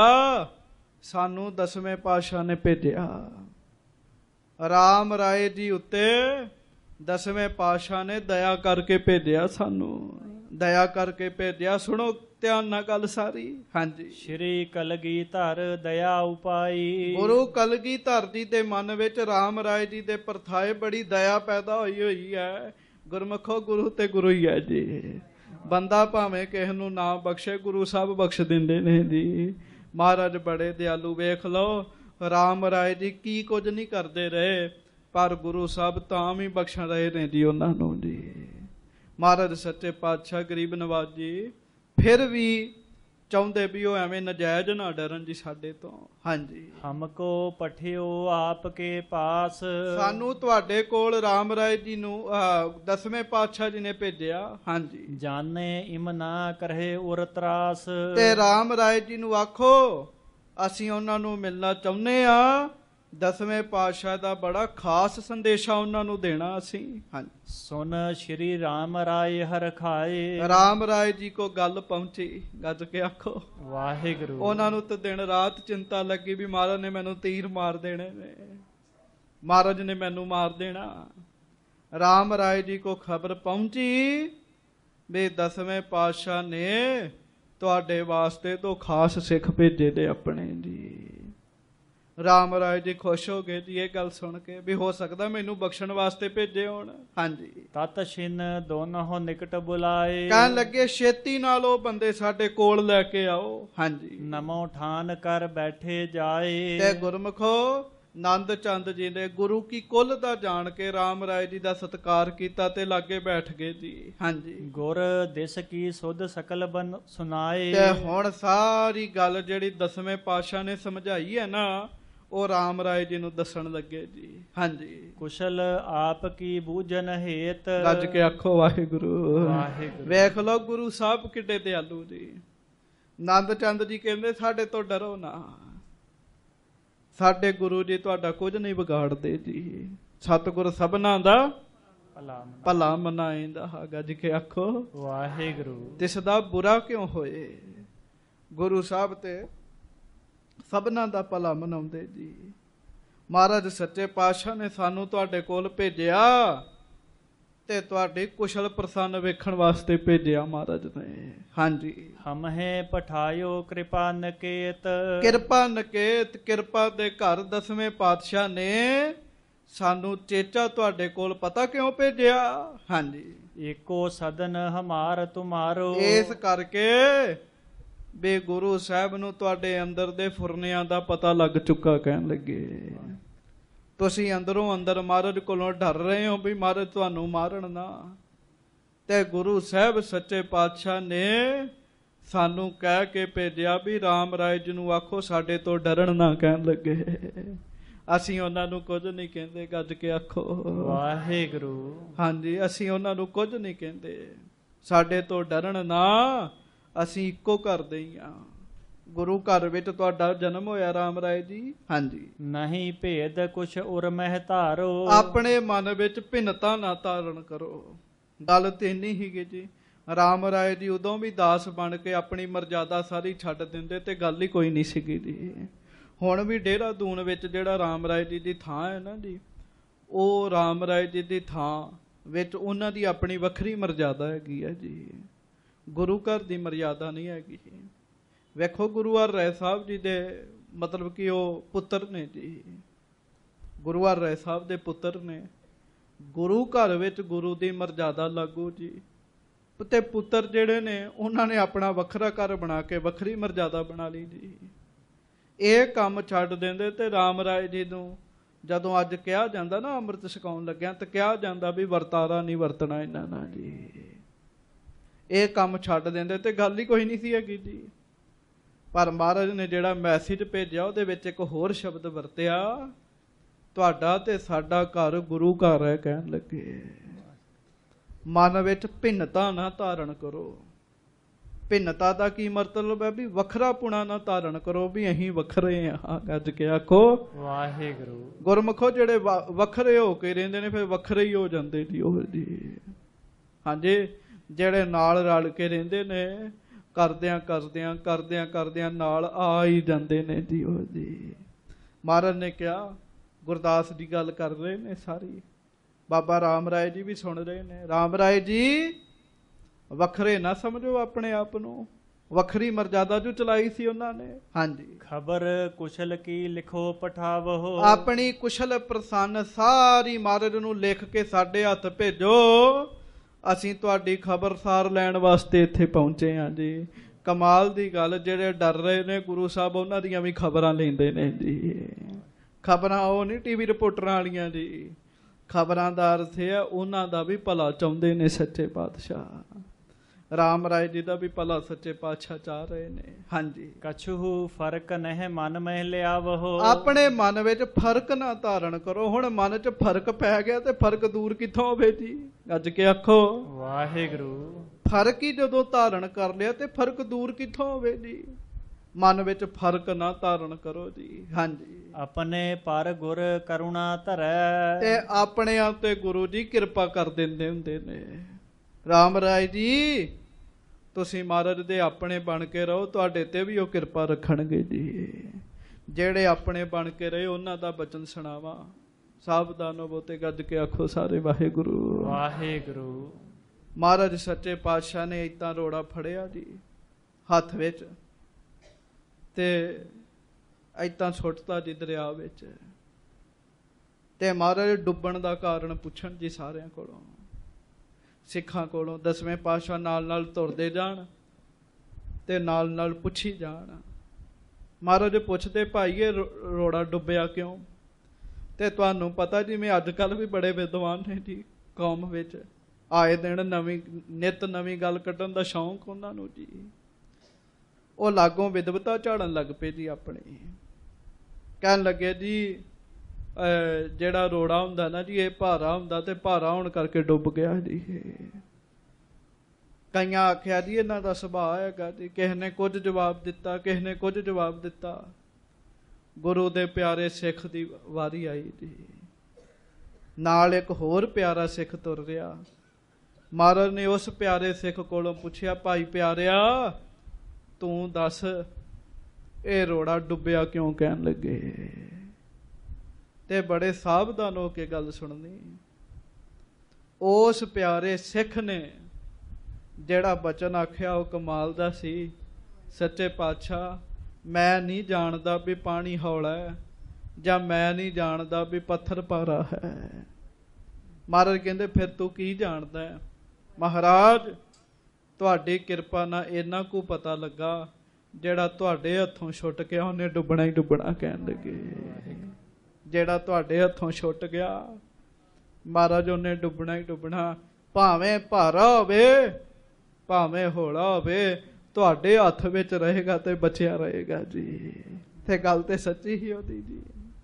ਸਾਨੂੰ ਦਸਵੇਂ ਪਾਤਸ਼ਾਹ ਨੇ ਭੇਜਿਆ। ਰਾਮ ਰਾਏ ਜੀ ਉੱਤੇ ਦਸਵੇਂ ਪਾਤਸ਼ਾਹ ਨੇ ਦਇਆ ਕਰਕੇ ਭੇਜਿਆ, ਸਾਨੂੰ ਦਇਆ ਕਰਕੇ ਭੇਜਿਆ। ਸੁਣੋ ਧਿਆਨ ਨਾਲ ਗੱਲ ਸਾਰੀ। ਹਾਂਜੀ, ਸ਼੍ਰੀ ਕਲਗੀਧਰ ਦਇਆ ਉਪਾਈ। ਗੁਰੂ ਕਲਗੀਧਰ ਜੀ ਦੇ ਮਨ ਵਿੱਚ ਰਾਮ ਰਾਏ ਜੀ ਦੇ ਪਰਥਾਏ ਬੜੀ ਦਇਆ ਪੈਦਾ ਹੋਈ ਹੈ। ਗੁਰਮੁਖੋ ਗੁਰੂ ਤੇ ਗੁਰੂ ਹੀ ਹੈ ਜੀ। ਬੰਦਾ ਭਾਵੇਂ ਕਿਸੇ ਨੂੰ ਨਾ ਬਖਸ਼ੇ, ਗੁਰੂ ਸਾਹਿਬ ਬਖਸ਼ ਦਿੰਦੇ ਨੇ ਜੀ। ਮਹਾਰਾਜ ਬੜੇ ਦਿਆਲੂ। ਵੇਖ ਲਓ ਰਾਮ ਰਾਏ ਜੀ ਕੀ ਕੁਝ ਨਹੀਂ ਕਰਦੇ ਰਹੇ, ਪਰ ਗੁਰੂ ਸਾਹਿਬ ਤਾਂ ਵੀ ਬਖਸ਼ ਰਹੇ ਨੇ ਜੀ ਉਹਨਾਂ ਨੂੰ ਜੀ। ਮਹਾਰਾਜ ਸੱਚੇ ਪਾਤਸ਼ਾਹ ਗਰੀਬ ਨਵਾਜ ਜੀ ਫਿਰ ਵੀ ਚਾਹੁੰਦੇ ਵੀ ਉਹ ਐਵੇਂ ਨਜਾਇਜ਼ ਨਾ ਡਰਨ ਜੀ ਸਾਡੇ ਤੋਂ। ਹਾਂਜੀ, ਹਮਕੋ ਪਠਿਓ ਆਪ ਕੇ ਪਾਸ। ਸਾਨੂੰ ਤੁਹਾਡੇ ਕੋਲ ਰਾਮ ਰਾਏ ਜੀ ਨੂੰ ਦਸਵੇਂ ਪਾਤਸ਼ਾਹ ਜੀ ਨੇ ਭੇਜਿਆ। ਹਾਂਜੀ, ਜਾਣੇ ਇਮ ਨਾ ਕਰੇ ਉਰ ਤਰਾਸ। ਤੇ ਰਾਮ ਰਾਏ ਜੀ ਨੂੰ ਆਖੋ ਅਸੀਂ ਉਹਨਾਂ ਨੂੰ ਮਿਲਣਾ ਚਾਹੁੰਦੇ ਆ। ਦਸਵੇਂ ਪਾਤਸ਼ਾਹ ਦਾ ਬੜਾ ਖਾਸ ਸੰਦੇਸ਼ਾ ਉਹਨਾਂ ਨੂੰ ਦੇਣਾ ਅਸੀਂ। ਹਾਂਜੀ, ਸੁਨ ਸ਼੍ਰੀ ਰਾਮ ਰਾਏ ਹਰ ਖਾਏ। ਰਾਮ ਰਾਏ ਜੀ ਕੋ ਗੱਲ ਪਹੁੰਚੀ। ਗੱਜ ਕੇ ਆਖੋ ਵਾਹਿਗੁਰੂ। ਉਹਨਾਂ ਨੂੰ ਤਾਂ ਦਿਨ ਰਾਤ ਚਿੰਤਾ ਲੱਗੀ ਵੀ ਮਹਾਰਾਜ ਨੇ ਮੈਨੂੰ ਤੀਰ ਮਾਰ ਦੇਣੇ ਨੇ, ਮਹਾਰਾਜ ਨੇ ਮੈਨੂੰ ਮਾਰ ਦੇਣਾ। ਰਾਮ ਰਾਏ ਜੀ ਕੋ ਖਬਰ ਪਹੁੰਚੀ ਵੀ ਦਸਵੇਂ ਪਾਤਸ਼ਾਹ ਨੇ ਤੁਹਾਡੇ ਵਾਸਤੇ ਤੋਂ ਖਾਸ ਸਿੱਖ ਭੇਜੇ ਨੇ ਆਪਣੇ ਜੀ। ਰਾਮ ਰਾਏ ਜੀ ਖੁਸ਼ ਹੋ ਗਏ ਜੀ ਇਹ ਗੱਲ ਸੁਣ ਕੇ ਵੀ ਹੋ ਸਕਦਾ ਮੈਨੂੰ ਬਖਸ਼ਣ ਵਾਸਤੇ ਭੇਜੇ ਹੋਣ। ਹਾਂਜੀ, ਤਤ ਛਿਨ ਦੋਨੋਂ ਨਿਕਟ ਬੁਲਾਏ, ਕਹਿਣ ਲੱਗੇ ਛੇਤੀ ਨਾਲ ਉਹ ਬੰਦੇ ਸਾਡੇ ਕੋਲ ਲੈ ਕੇ ਆਓ। ਹਾਂਜੀ, ਨਮੋ ਠਾਨ ਕਰ ਬੈਠੇ ਜਾਏ। ਤੇ ਗੁਰਮੁਖੋ ਨੰਦ ਚੰਦ ਜੀ ਨੇ ਗੁਰੂ ਕੀ ਕੁੱਲ ਦਾ ਜਾਣ ਕੇ ਰਾਮ ਰਾਏ ਜੀ ਦਾ ਸਤਿਕਾਰ ਕੀਤਾ ਤੇ ਲਾਗੇ ਬੈਠ ਗਏ ਜੀ। ਹਾਂਜੀ, ਗੁਰ ਦਿਸ ਕੀ ਸੁਧ ਸਕਲ ਬਨ ਸੁਨਾਏ। ਤੇ ਹੁਣ ਸਾਰੀ ਗੱਲ ਜਿਹੜੀ ਦਸਵੇਂ ਪਾਤਸ਼ਾਹ ਨੇ ਸਮਝਾਈ ਹੈ ਨਾ ਉਹ ਰਾਮ ਰਾਏ ਜੀ ਨੂੰ ਦੱਸਣ ਲੱਗੇ ਜੀ। ਹਾਂਜੀ, ਕੁਸ਼ਲ ਆਪ ਕੀ ਬੂਝਨ ਹੇਤ, ਗੱਜ ਕੇ ਆਖੋ ਵਾਹਿਗੁਰੂ। ਵਾਹਿਗੁਰੂ। ਵੇਖ ਲਓ ਗੁਰੂ ਸਾਹਿਬ ਕਿੱਡੇ ਦਿਆਲੂ ਜੀ। ਨੰਦ ਚੰਦ ਜੀ ਕਹਿੰਦੇ ਸਾਡੇ ਤੋਂ ਡਰੋ ਨਾ, ਸਾਡੇ ਗੁਰੂ ਜੀ ਤੁਹਾਡਾ ਕੁਝ ਨਹੀਂ ਵਿਗਾੜਦੇ ਜੀ। ਸਤਿਗੁਰ ਸਭਨਾਂ ਦਾ ਭਲਾ ਮਨਾਏਂਦਾ। ਗੱਜ ਕੇ ਆਖੋ ਵਾਹਿਗੁਰੂ। ਤਿਸ ਦਾ ਬੁਰਾ ਕਿਉਂ ਹੋਏ। ਗੁਰੂ ਸਾਹਿਬ ਤੇ ਸਭਨਾਂ ਦਾ ਭਲਾ ਮਨਾਉਂਦੇ ਜੀ। ਮਹਾਰਾਜ ਸੱਚੇ ਪਾਤਸ਼ਾਹ ਨੇ ਸਾਨੂੰ ਤੁਹਾਡੇ ਕੋਲ ਭੇਜਿਆ ਤੇ ਤੁਹਾਡੀ ਕੁਸ਼ਲ ਪ੍ਰਸੰਨ ਵੇਖਣ ਵਾਸਤੇ ਭੇਜਿਆ ਮਹਾਰਾਜ ਨੇ। ਹਾਂਜੀ, ਹਮਹਿ ਪਠਾਇਓ ਕਿਰਪਾ ਨਕੇਤ। ਕਿਰਪਾ ਨਕੇਤ, ਕਿਰਪਾ ਦੇ ਘਰ ਦਸਵੇਂ ਪਾਤਸ਼ਾਹ ਨੇ ਸਾਨੂੰ ਚੇਚਾ ਤੁਹਾਡੇ ਕੋਲ ਪਤਾ ਕਿਉਂ ਭੇਜਿਆ। ਹਾਂਜੀ, ਏਕੋ ਸਦਨ ਹਮਾਰ ਤੁਮਾਰੋ। ਇਸ ਕਰਕੇ ਵੀ ਗੁਰੂ ਸਾਹਿਬ ਨੂੰ ਤੁਹਾਡੇ ਅੰਦਰ ਦੇ ਫੁਰਨਿਆਂ ਦਾ ਪਤਾ ਲੱਗ ਚੁੱਕਾ। ਕਹਿਣ ਲੱਗੇ ਤੁਸੀਂ ਅੰਦਰੋਂ ਅੰਦਰ ਮਹਾਰਾਜ ਕੋਲੋਂ ਡਰ ਰਹੇ ਹੋ ਵੀ ਮਹਾਰਾਜ ਤੁਹਾਨੂੰ ਮਾਰਨ ਨਾ। ਤੇ ਗੁਰੂ ਸਾਹਿਬ ਸੱਚੇ ਪਾਤਸ਼ਾਹ ਨੇ ਸਾਨੂੰ ਕਹਿ ਕੇ ਭੇਜਿਆ ਵੀ ਰਾਮ ਰਾਏ ਜੀ ਨੂੰ ਆਖੋ ਸਾਡੇ ਤੋਂ ਡਰਨ ਨਾ। ਕਹਿਣ ਲੱਗੇ ਅਸੀਂ ਉਹਨਾਂ ਨੂੰ ਕੁਝ ਨਹੀਂ ਕਹਿੰਦੇ। ਗੱਜ ਕੇ ਆਖੋ ਵਾਹਿਗੁਰੂ। ਹਾਂਜੀ, ਅਸੀਂ ਉਹਨਾਂ ਨੂੰ ਕੁਝ ਨਹੀਂ ਕਹਿੰਦੇ। ਸਾਡੇ ਤੋਂ ਡਰਨ ਨਾ, ਅਸੀਂ ਇੱਕੋ ਘਰ ਦੇ ਹੀ ਆ। ਗੁਰੂ ਘਰ ਵਿੱਚ ਤੁਹਾਡਾ ਜਨਮ ਹੋਇਆ ਰਾਮ ਰਾਏ ਜੀ। ਹਾਂਜੀ, ਨਹੀਂ ਭੇਦ ਕੁਛ ਉਰ ਮਹਿ ਧਾਰੋ। ਆਪਣੇ ਮਨ ਵਿੱਚ ਭਿੰਨਤਾ ਨਾ ਧਾਰਨ ਕਰੋ। ਗੱਲ ਤੇ ਇੰਨੀ ਹੀਗੀ ਜੀ। ਰਾਮ ਰਾਏ ਜੀ ਉਦੋਂ ਵੀ ਦਾਸ ਬਣ ਕੇ ਆਪਣੀ ਮਰਜ਼ਾਦਾ ਸਾਰੀ ਛੱਡ ਦਿੰਦੇ ਤੇ ਗੱਲ ਹੀ ਕੋਈ ਨਹੀਂ ਸੀਗੀ ਜੀ। ਹੁਣ ਵੀ ਦੇਹਰਾਦੂਨ ਵਿੱਚ ਜਿਹੜਾ ਰਾਮ ਰਾਏ ਜੀ ਦੀ ਥਾਂ ਹੈ ਨਾ ਜੀ, ਉਹ ਰਾਮ ਰਾਏ ਜੀ ਦੀ ਥਾਂ ਵਿੱਚ ਉਹਨਾਂ ਦੀ ਆਪਣੀ ਵੱਖਰੀ ਮਰਜ਼ਾਦਾ ਹੈਗੀ ਹੈ ਜੀ। ਗੁਰੂ ਘਰ ਦੀ ਮਰਜ਼ਾਦਾ ਨਹੀਂ ਹੈਗੀ। ਵੇਖੋ ਗੁਰੂ ਹਰ ਰਾਏ ਸਾਹਿਬ ਜੀ ਦੇ ਮਤਲਬ ਕਿ ਉਹ ਪੁੱਤਰ ਨੇ ਜੀ। ਗੁਰੂ ਹਰ ਰਾਏ ਸਾਹਿਬ ਦੇ ਪੁੱਤਰ ਨੇ। ਗੁਰੂ ਘਰ ਵਿੱਚ ਗੁਰੂ ਦੀ ਮਰਜ਼ਾਦਾ ਲਾਗੂ ਜੀ। ਤੇ ਪੁੱਤਰ ਜਿਹੜੇ ਨੇ ਉਹਨਾਂ ਨੇ ਆਪਣਾ ਵੱਖਰਾ ਘਰ ਬਣਾ ਕੇ ਵੱਖਰੀ ਮਰਜ਼ਾਦਾ ਬਣਾ ਲਈ ਜੀ। ਇਹ ਕੰਮ ਛੱਡ ਦਿੰਦੇ ਤੇ ਰਾਮ ਰਾਏ ਜੀ ਨੂੰ ਜਦੋਂ ਅੱਜ ਕਿਹਾ ਜਾਂਦਾ ਨਾ ਅੰਮ੍ਰਿਤ ਛਕਾਉਣ ਲੱਗਿਆ ਤੇ ਕਿਹਾ ਜਾਂਦਾ ਵੀ ਵਰਤਾਰਾ ਨਹੀਂ ਵਰਤਣਾ ਇਹਨਾਂ ਨਾਲ ਜੀ। ਇਹ ਕੰਮ ਛੱਡ ਦਿੰਦੇ ਤੇ ਗੱਲ ਹੀ ਕੋਈ ਨਹੀਂ ਸੀ ਹੈਗੀ ਜੀ। ਪਰ ਮਹਾਰਾਜ ਨੇ ਜਿਹੜਾ ਮੈਸੇਜ ਭੇਜਿਆ ਉਹਦੇ ਵਿੱਚ ਇੱਕ ਹੋਰ ਸ਼ਬਦ ਵਰਤਿਆ, ਤੁਹਾਡਾ ਤੇ ਸਾਡਾ ਘਰ ਗੁਰੂ ਘਰ ਹੈ। ਕਹਿਣ ਲੱਗੇ ਮਨ ਵਿੱਚ ਭਿੰਨਤਾ ਨਾ ਧਾਰਨ ਕਰੋ। ਭਿੰਨਤਾ ਦਾ ਕੀ ਮਤਲਬ ਹੈ ਵੀ ਵੱਖਰਾਪੁਣਾ ਨਾ ਧਾਰਨ ਕਰੋ ਵੀ ਅਸੀਂ ਵੱਖਰੇ ਹਾਂ। ਗੱਜ ਕੇ ਆਖੋ ਵਾਹਿਗੁਰੂ। ਗੁਰਮੁਖੋ ਜਿਹੜੇ ਵੱਖਰੇ ਹੋ ਕੇ ਰਹਿੰਦੇ ਨੇ ਫਿਰ ਵੱਖਰੇ ਹੀ ਹੋ ਜਾਂਦੇ ਜੀ ਉਹ ਜੀ। ਹਾਂਜੀ, ਜਿਹੜੇ ਨਾਲ ਰਲ ਕੇ ਰਹਿੰਦੇ ਨੇ ਕਰਦਿਆਂ ਨਾਲ ਆ ਹੀ ਜਾਂਦੇ ਨੇ ਜੀ ਉਹ ਜੀ। ਮਹਾਰਾਜ ਨੇ ਕਿਹਾ, ਗੁਰਦਾਸ ਦੀ ਗੱਲ ਕਰ ਰਹੇ ਨੇ ਸਾਰੀ, ਬਾਬਾ ਰਾਮ ਰਾਏ ਜੀ ਵੀ ਸੁਣ ਰਹੇ ਨੇ। ਰਾਮ ਰਾਏ ਜੀ ਵੱਖਰੇ ਨਾ ਸਮਝੋ ਆਪਣੇ ਆਪ ਨੂੰ, ਵੱਖਰੀ ਮਰਜ਼ਾਦਾ ਜੋ ਚਲਾਈ ਸੀ ਉਹਨਾਂ ਨੇ। ਹਾਂਜੀ, ਖਬਰ ਕੁਸ਼ਲ ਕੀ ਲਿਖੋ ਪਠਾਵੋ। ਆਪਣੀ ਕੁਸ਼ਲ ਪ੍ਰਸੰਨ ਸਾਰੀ ਮਹਾਰਾਜ ਨੂੰ ਲਿਖ ਕੇ ਸਾਡੇ ਹੱਥ ਭੇਜੋ। ਅਸੀਂ ਤੁਹਾਡੀ ਖਬਰਸਾਰ ਲੈਣ ਵਾਸਤੇ ਇੱਥੇ ਪਹੁੰਚੇ ਹਾਂ ਜੀ। ਕਮਾਲ ਦੀ ਗੱਲ, ਜਿਹੜੇ ਡਰ ਰਹੇ ਨੇ ਗੁਰੂ ਸਾਹਿਬ ਉਹਨਾਂ ਦੀਆਂ ਵੀ ਖਬਰਾਂ ਲੈਂਦੇ ਨੇ ਜੀ। ਖਬਰਾਂ ਉਹ ਨਹੀਂ ਟੀਵੀ ਰਿਪੋਰਟਰਾਂ ਵਾਲੀਆਂ ਜੀ। ਖਬਰਾਂ ਦਾ ਅਰਥ ਹੈ ਉਹਨਾਂ ਦਾ ਵੀ ਭਲਾ ਚਾਹੁੰਦੇ ਨੇ ਸੱਚੇ ਪਾਤਸ਼ਾਹ। ਰਾਮ ਰਾਏ ਜੀ ਦਾ ਵੀ ਭਲਾ ਸੱਚੇ ਪਾਤਸ਼ਾਹ ਚਾਹ ਰਹੇ ਨੇ। ਹਾਂਜੀ, ਕਛੂ ਫਰਕ ਨਹਿ ਮਨ ਮਹਿ ਲਿਆਵੋ। ਆਪਣੇ ਮਨ ਵਿੱਚ ਫਰਕ ਨਾ ਧਾਰਨ ਕਰੋ। ਹੁਣ ਮਨ 'ਚ ਫਰਕ ਪੈ ਗਿਆ ਤੇ ਫਰਕ ਦੂਰ ਕਿੱਥੋਂ ਹੋਵੇ ਜੀ। ਗੱਜ ਕੇ ਆਖੋ ਵਾਹਿਗੁਰੂ। ਫਰਕ ਹੀ ਜਦੋਂ ਧਾਰਨ ਕਰ ਲਿਆ ਤੇ ਫਰਕ ਦੂਰ ਕਿੱਥੋਂ ਹੋਵੇ ਜੀ। ਮਨ ਵਿੱਚ ਫਰਕ ਨਾ ਧਾਰਨ ਕਰੋ ਜੀ। ਹਾਂਜੀ, ਆਪਣੇ ਪਰ ਗੁਰ ਕਰੁਣਾ ਧਰੈ। ਤੇ ਆਪਣੇ ਆਪ ਤੇ ਗੁਰੂ ਜੀ ਕਿਰਪਾ ਕਰ ਦਿੰਦੇ ਹੁੰਦੇ ਨੇ। ਰਾਮ ਰਾਏ ਜੀ ਤੁਸੀਂ ਮਹਾਰਾਜ ਦੇ ਆਪਣੇ ਬਣ ਕੇ ਰਹੋ, ਤੁਹਾਡੇ ਤੇ ਵੀ ਉਹ ਕਿਰਪਾ ਰੱਖਣਗੇ ਜੀ। ਜਿਹੜੇ ਆਪਣੇ ਬਣ ਕੇ ਰਹੇ ਉਹਨਾਂ ਦਾ ਬਚਨ ਸੁਣਾਵਾ। ਸਾਵਧਾਨ ਹੋਵੋ ਤੇ ਗੱਜ ਕੇ ਆਖੋ ਸਾਰੇ ਵਾਹਿਗੁਰੂ ਵਾਹਿਗੁਰੂ। ਮਹਾਰਾਜ ਸੱਚੇ ਪਾਤਸ਼ਾਹ ਨੇ ਏਦਾਂ ਰੋੜਾ ਫੜਿਆ ਜੀ ਹੱਥ ਵਿੱਚ, ਤੇ ਏਦਾਂ ਸੁੱਟਤਾ ਜੀ ਦਰਿਆ ਵਿੱਚ। ਤੇ ਮਹਾਰਾਜ ਡੁੱਬਣ ਦਾ ਕਾਰਨ ਪੁੱਛਣ ਜੀ ਸਾਰਿਆਂ ਕੋਲੋਂ, ਸਿੱਖਾਂ ਕੋਲੋਂ। 10ਵੇਂ ਪਾਤਸ਼ਾਹ ਨਾਲ ਨਾਲ ਤੁਰਦੇ ਜਾਣ ਤੇ ਨਾਲ ਨਾਲ ਪੁੱਛੀ ਜਾਣ। ਮਹਾਰਾਜ ਪੁੱਛਦੇ, ਭਾਈ ਇਹ ਰੋੜਾ ਡੁੱਬਿਆ ਕਿਉਂ? ਤੇ ਤੁਹਾਨੂੰ ਪਤਾ ਜਿਵੇਂ ਅੱਜ ਕੱਲ੍ਹ ਵੀ ਬੜੇ ਵਿਦਵਾਨ ਨੇ ਜੀ ਕੌਮ ਵਿੱਚ, ਆਏ ਦਿਨ ਨਿੱਤ ਨਵੀਂ ਗੱਲ ਕੱਢਣ ਦਾ ਸ਼ੌਂਕ ਉਹਨਾਂ ਨੂੰ ਜੀ। ਉਹ ਲਾਗੋਂ ਵਿਦਵਤਾ ਝਾੜਨ ਲੱਗ ਪਏ ਜੀ ਆਪਣੀ। ਕਹਿਣ ਲੱਗੇ ਜੀ ਜਿਹੜਾ ਰੋੜਾ ਹੁੰਦਾ ਨਾ ਜੀ, ਇਹ ਭਾਰਾ ਹੁੰਦਾ ਤੇ ਭਾਰਾ ਹੋਣ ਕਰਕੇ ਡੁੱਬ ਗਿਆ ਜੀ। ਕਈਆਂ ਆਖਿਆ ਜੀ ਇਹਨਾਂ ਦਾ ਸੁਭਾਅ ਹੈਗਾ ਜੀ, ਕਿਸੇ ਨੇ ਕੁਝ ਜਵਾਬ ਦਿੱਤਾ, ਕਿਸੇ ਨੇ ਕੁਝ ਜਵਾਬ ਦਿੱਤਾ। ਗੁਰੂ ਦੇ ਪਿਆਰੇ ਸਿੱਖ ਦੀ ਵਾਰੀ ਆਈ ਜੀ, ਨਾਲ ਇੱਕ ਹੋਰ ਪਿਆਰਾ ਸਿੱਖ ਤੁਰ ਰਿਹਾ। ਮਹਾਰਾਜ ਨੇ ਉਸ ਪਿਆਰੇ ਸਿੱਖ ਕੋਲੋਂ ਪੁੱਛਿਆ, ਭਾਈ ਪਿਆਰਿਆ ਤੂੰ ਦੱਸ ਇਹ ਰੋੜਾ ਡੁੱਬਿਆ ਕਿਉਂ? ਕਹਿਣ ਲੱਗੇ ਤੇ ਬੜੇ ਸਾਵਧਾਨ ਹੋ ਕੇ ਗੱਲ ਸੁਣਨੀ। ਉਸ ਪਿਆਰੇ ਸਿੱਖ ਨੇ ਜਿਹੜਾ ਬਚਨ ਆਖਿਆ ਉਹ ਕਮਾਲ ਦਾ ਸੀ। ਸੱਚੇ ਪਾਤਸ਼ਾਹ, ਮੈਂ ਨਹੀਂ ਜਾਣਦਾ ਵੀ ਪਾਣੀ ਹੌਲਾ ਹੈ, ਜਾਂ ਮੈਂ ਨਹੀਂ ਜਾਣਦਾ ਵੀ ਪੱਥਰ ਭਾਰਾ ਹੈ। ਮਹਾਰਾਜ ਕਹਿੰਦੇ ਫਿਰ ਤੂੰ ਕੀ ਜਾਣਦਾ ਹੈ? ਮਹਾਰਾਜ ਤੁਹਾਡੀ ਕਿਰਪਾ ਨਾਲ ਇੰਨਾ ਕੁ ਪਤਾ ਲੱਗਾ, ਜਿਹੜਾ ਤੁਹਾਡੇ ਹੱਥੋਂ ਛੁੱਟ ਗਿਆ ਉਹਨੇ ਡੁੱਬਣਾ ਹੀ ਡੁੱਬਣਾ। ਕਹਿਣ ਲੱਗੇ ਜਿਹੜਾ ਤੁਹਾਡੇ ਹੱਥੋਂ ਛੁੱਟ ਗਿਆ ਮਹਾਰਾਜ ਉਹਨੇ ਡੁੱਬਣਾ ਹੀ ਡੁੱਬਣਾ। ਭਾਵੇਂ ਭਾਰਾ ਹੋਵੇ ਭਾਵੇਂ ਹੌਲਾ ਹੋਵੇ, ਤੁਹਾਡੇ ਹੱਥ ਵਿੱਚ ਰਹੇਗਾ ਤੇ ਬਚਿਆ ਰਹੇਗਾ ਜੀ। ਤੇ ਗੱਲ ਤੇ ਸੱਚੀ ਹੀ ਉਹਦੀ ਜੀ।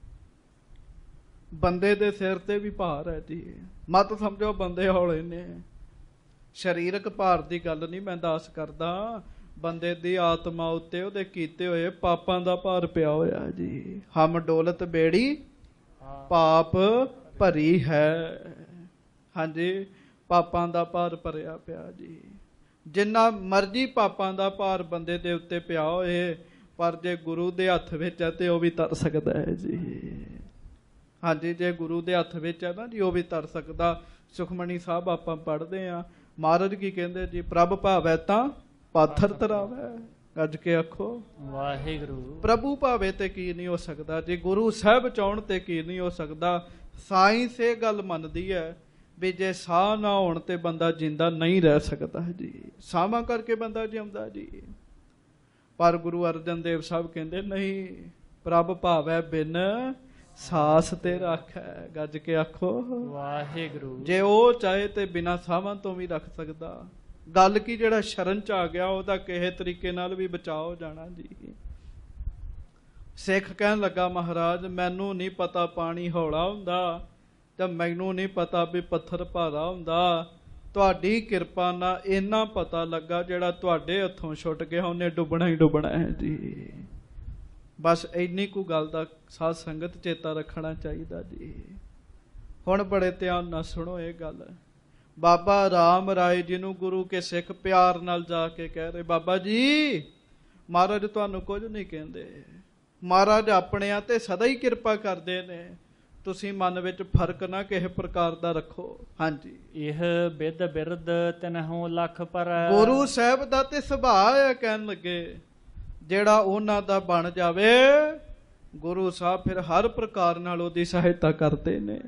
ਬੰਦੇ ਦੇ ਸਿਰ ਤੇ ਵੀ ਭਾਰ ਹੈ ਜੀ। ਮਤ ਸਮਝੋ ਬੰਦੇ ਹੌਲੇ ਨੇ। ਸਰੀਰਕ ਭਾਰ ਦੀ ਗੱਲ ਨਹੀਂ ਮੈਂ ਦੱਸ ਕਰਦਾ, ਬੰਦੇ ਦੀ ਆਤਮਾ ਉੱਤੇ ਉਹਦੇ ਕੀਤੇ ਹੋਏ ਪਾਪਾਂ ਦਾ ਭਾਰ ਪਿਆ ਹੋਇਆ ਜੀ। ਹਮ ਡੋਲਤ ਬੇੜੀ ਪਾਪ ਭਰੀ ਹੈ। ਹਾਂਜੀ, ਪਾਪਾਂ ਦਾ ਭਾਰ ਭਰਿਆ ਪਿਆ ਜੀ। ਜਿੰਨਾ ਮਰਜ਼ੀ ਪਾਪਾਂ ਦਾ ਭਾਰ ਬੰਦੇ ਦੇ ਉੱਤੇ ਪਿਆ ਹੋਏ, ਪਰ ਜੇ ਗੁਰੂ ਦੇ ਹੱਥ ਵਿੱਚ ਹੈ ਤੇ ਉਹ ਵੀ ਤਰ ਸਕਦਾ ਹੈ ਜੀ। ਹਾਂਜੀ, ਜੇ ਗੁਰੂ ਦੇ ਹੱਥ ਵਿੱਚ ਹੈ ਨਾ ਜੀ, ਉਹ ਵੀ ਤਰ ਸਕਦਾ। ਸੁਖਮਣੀ ਸਾਹਿਬ ਆਪਾਂ ਪੜ੍ਹਦੇ ਹਾਂ, ਮਹਾਰਾਜ ਕੀ ਕਹਿੰਦੇ ਜੀ, ਪ੍ਰਭ ਭਾਵੈ ਤਾਂ ਪਾਥਰ ਤਰਾਵੈ। ਗੱਜ ਕੇ ਆਖੋ ਵਾਹਿਗੁਰੂ। ਪ੍ਰਭੂ ਭਾਵੇ ਤੇ ਕੀ ਨਹੀਂ ਹੋ ਸਕਦਾ ਜੀ, ਗੁਰੂ ਸਾਹਿਬ ਚਾਹੁਣ ਤੇ ਕੀ ਨਹੀਂ ਹੋ ਸਕਦਾ। ਸਾਇੰਸ ਇਹ ਗੱਲ ਮੰਨਦੀ ਹੈ ਵੀ ਜੇ ਸਾਹ ਨਾ ਹੋਣ ਤੇ ਬੰਦਾ ਜਿੰਦਾ ਨਹੀਂ ਰਹਿ ਸਕਦਾ ਜੀ। ਸਾਹਾਂ ਕਰਕੇ ਬੰਦਾ ਜਿਉਂਦਾ ਜੀ। ਪਰ ਗੁਰੂ ਅਰਜਨ ਦੇਵ ਸਾਹਿਬ ਕਹਿੰਦੇ ਨਹੀਂ, ਪ੍ਰਭ ਭਾਵੈ ਬਿਨ ਸਾਸ ਤੇ ਰੱਖੈ। ਗੱਜ ਕੇ ਆਖੋ ਵਾਹਿਗੁਰੂ। ਜੇ ਉਹ ਚਾਹੇ ਤੇ ਬਿਨਾਂ ਸਾਹਾਂ ਤੋਂ ਵੀ ਰੱਖ ਸਕਦਾ। ਗੱਲ ਕੀ ਜਿਹੜਾ ਸ਼ਰਨ ਚ ਆ ਗਿਆ ਉਹਦਾ ਕਿਸੇ ਤਰੀਕੇ ਨਾਲ ਵੀ ਬਚਾਅ ਹੋ ਜਾਣਾ ਜੀ। ਸਿੱਖ ਕਹਿਣ ਲੱਗਾ, ਮਹਾਰਾਜ ਮੈਨੂੰ ਨਹੀਂ ਪਤਾ ਪਾਣੀ ਹੌਲਾ ਹੁੰਦਾ ਤੇ ਮੈਨੂੰ ਨਹੀਂ ਪਤਾ ਵੀ ਪੱਥਰ ਭਾਰਾ ਹੁੰਦਾ। ਤੁਹਾਡੀ ਕਿਰਪਾ ਨਾਲ ਇੰਨਾ ਪਤਾ ਲੱਗਾ, ਜਿਹੜਾ ਤੁਹਾਡੇ ਹੱਥੋਂ ਛੁੱਟ ਗਿਆ ਉਹਨੇ ਡੁੱਬਣਾ ਹੀ ਡੁੱਬਣਾ ਹੈ ਜੀ। ਬਸ ਇੰਨੀ ਕੁ ਗੱਲ ਦਾ ਸਾਧ ਸੰਗਤ ਚੇਤਾ ਰੱਖਣਾ ਚਾਹੀਦਾ ਜੀ। ਹੁਣ ਬੜੇ ਧਿਆਨ ਨਾਲ ਸੁਣੋ ਇਹ ਗੱਲ। ਬਾਬਾ ਰਾਮ ਰਾਏ ਜੀ ਨੂੰ ਗੁਰੂ ਕੇ ਸਿੱਖ ਪਿਆਰ ਨਾਲ ਜਾ ਕੇ ਕਹਿ ਰਹੇ, ਬਾਬਾ ਜੀ ਮਹਾਰਾਜ ਤੁਹਾਨੂੰ ਕੁਝ ਨਹੀਂ ਕਹਿੰਦੇ, ਮਹਾਰਾਜ ਆਪਣਿਆਂ ਤੇ ਸਦਾ ਹੀ ਕਿਰਪਾ ਕਰਦੇ ਨੇ, ਤੁਸੀਂ ਮਨ ਵਿੱਚ ਫਰਕ ਨਾ ਕਿਸੇ ਪ੍ਰਕਾਰ ਦਾ ਰੱਖੋ। ਹਾਂਜੀ, ਇਹ ਬਿਦ ਬਿਰਦ ਤਨਹੁ ਲੱਖ ਪਰ। ਗੁਰੂ ਸਾਹਿਬ ਦਾ ਤੇ ਸੁਭਾਅ ਹੈ, ਕਹਿਣ ਲੱਗੇ ਜਿਹੜਾ ਉਹਨਾਂ ਦਾ ਬਣ ਜਾਵੇ ਗੁਰੂ ਸਾਹਿਬ ਫਿਰ ਹਰ ਪ੍ਰਕਾਰ ਨਾਲ ਉਹਦੀ ਸਹਾਇਤਾ ਕਰਦੇ ਨੇ।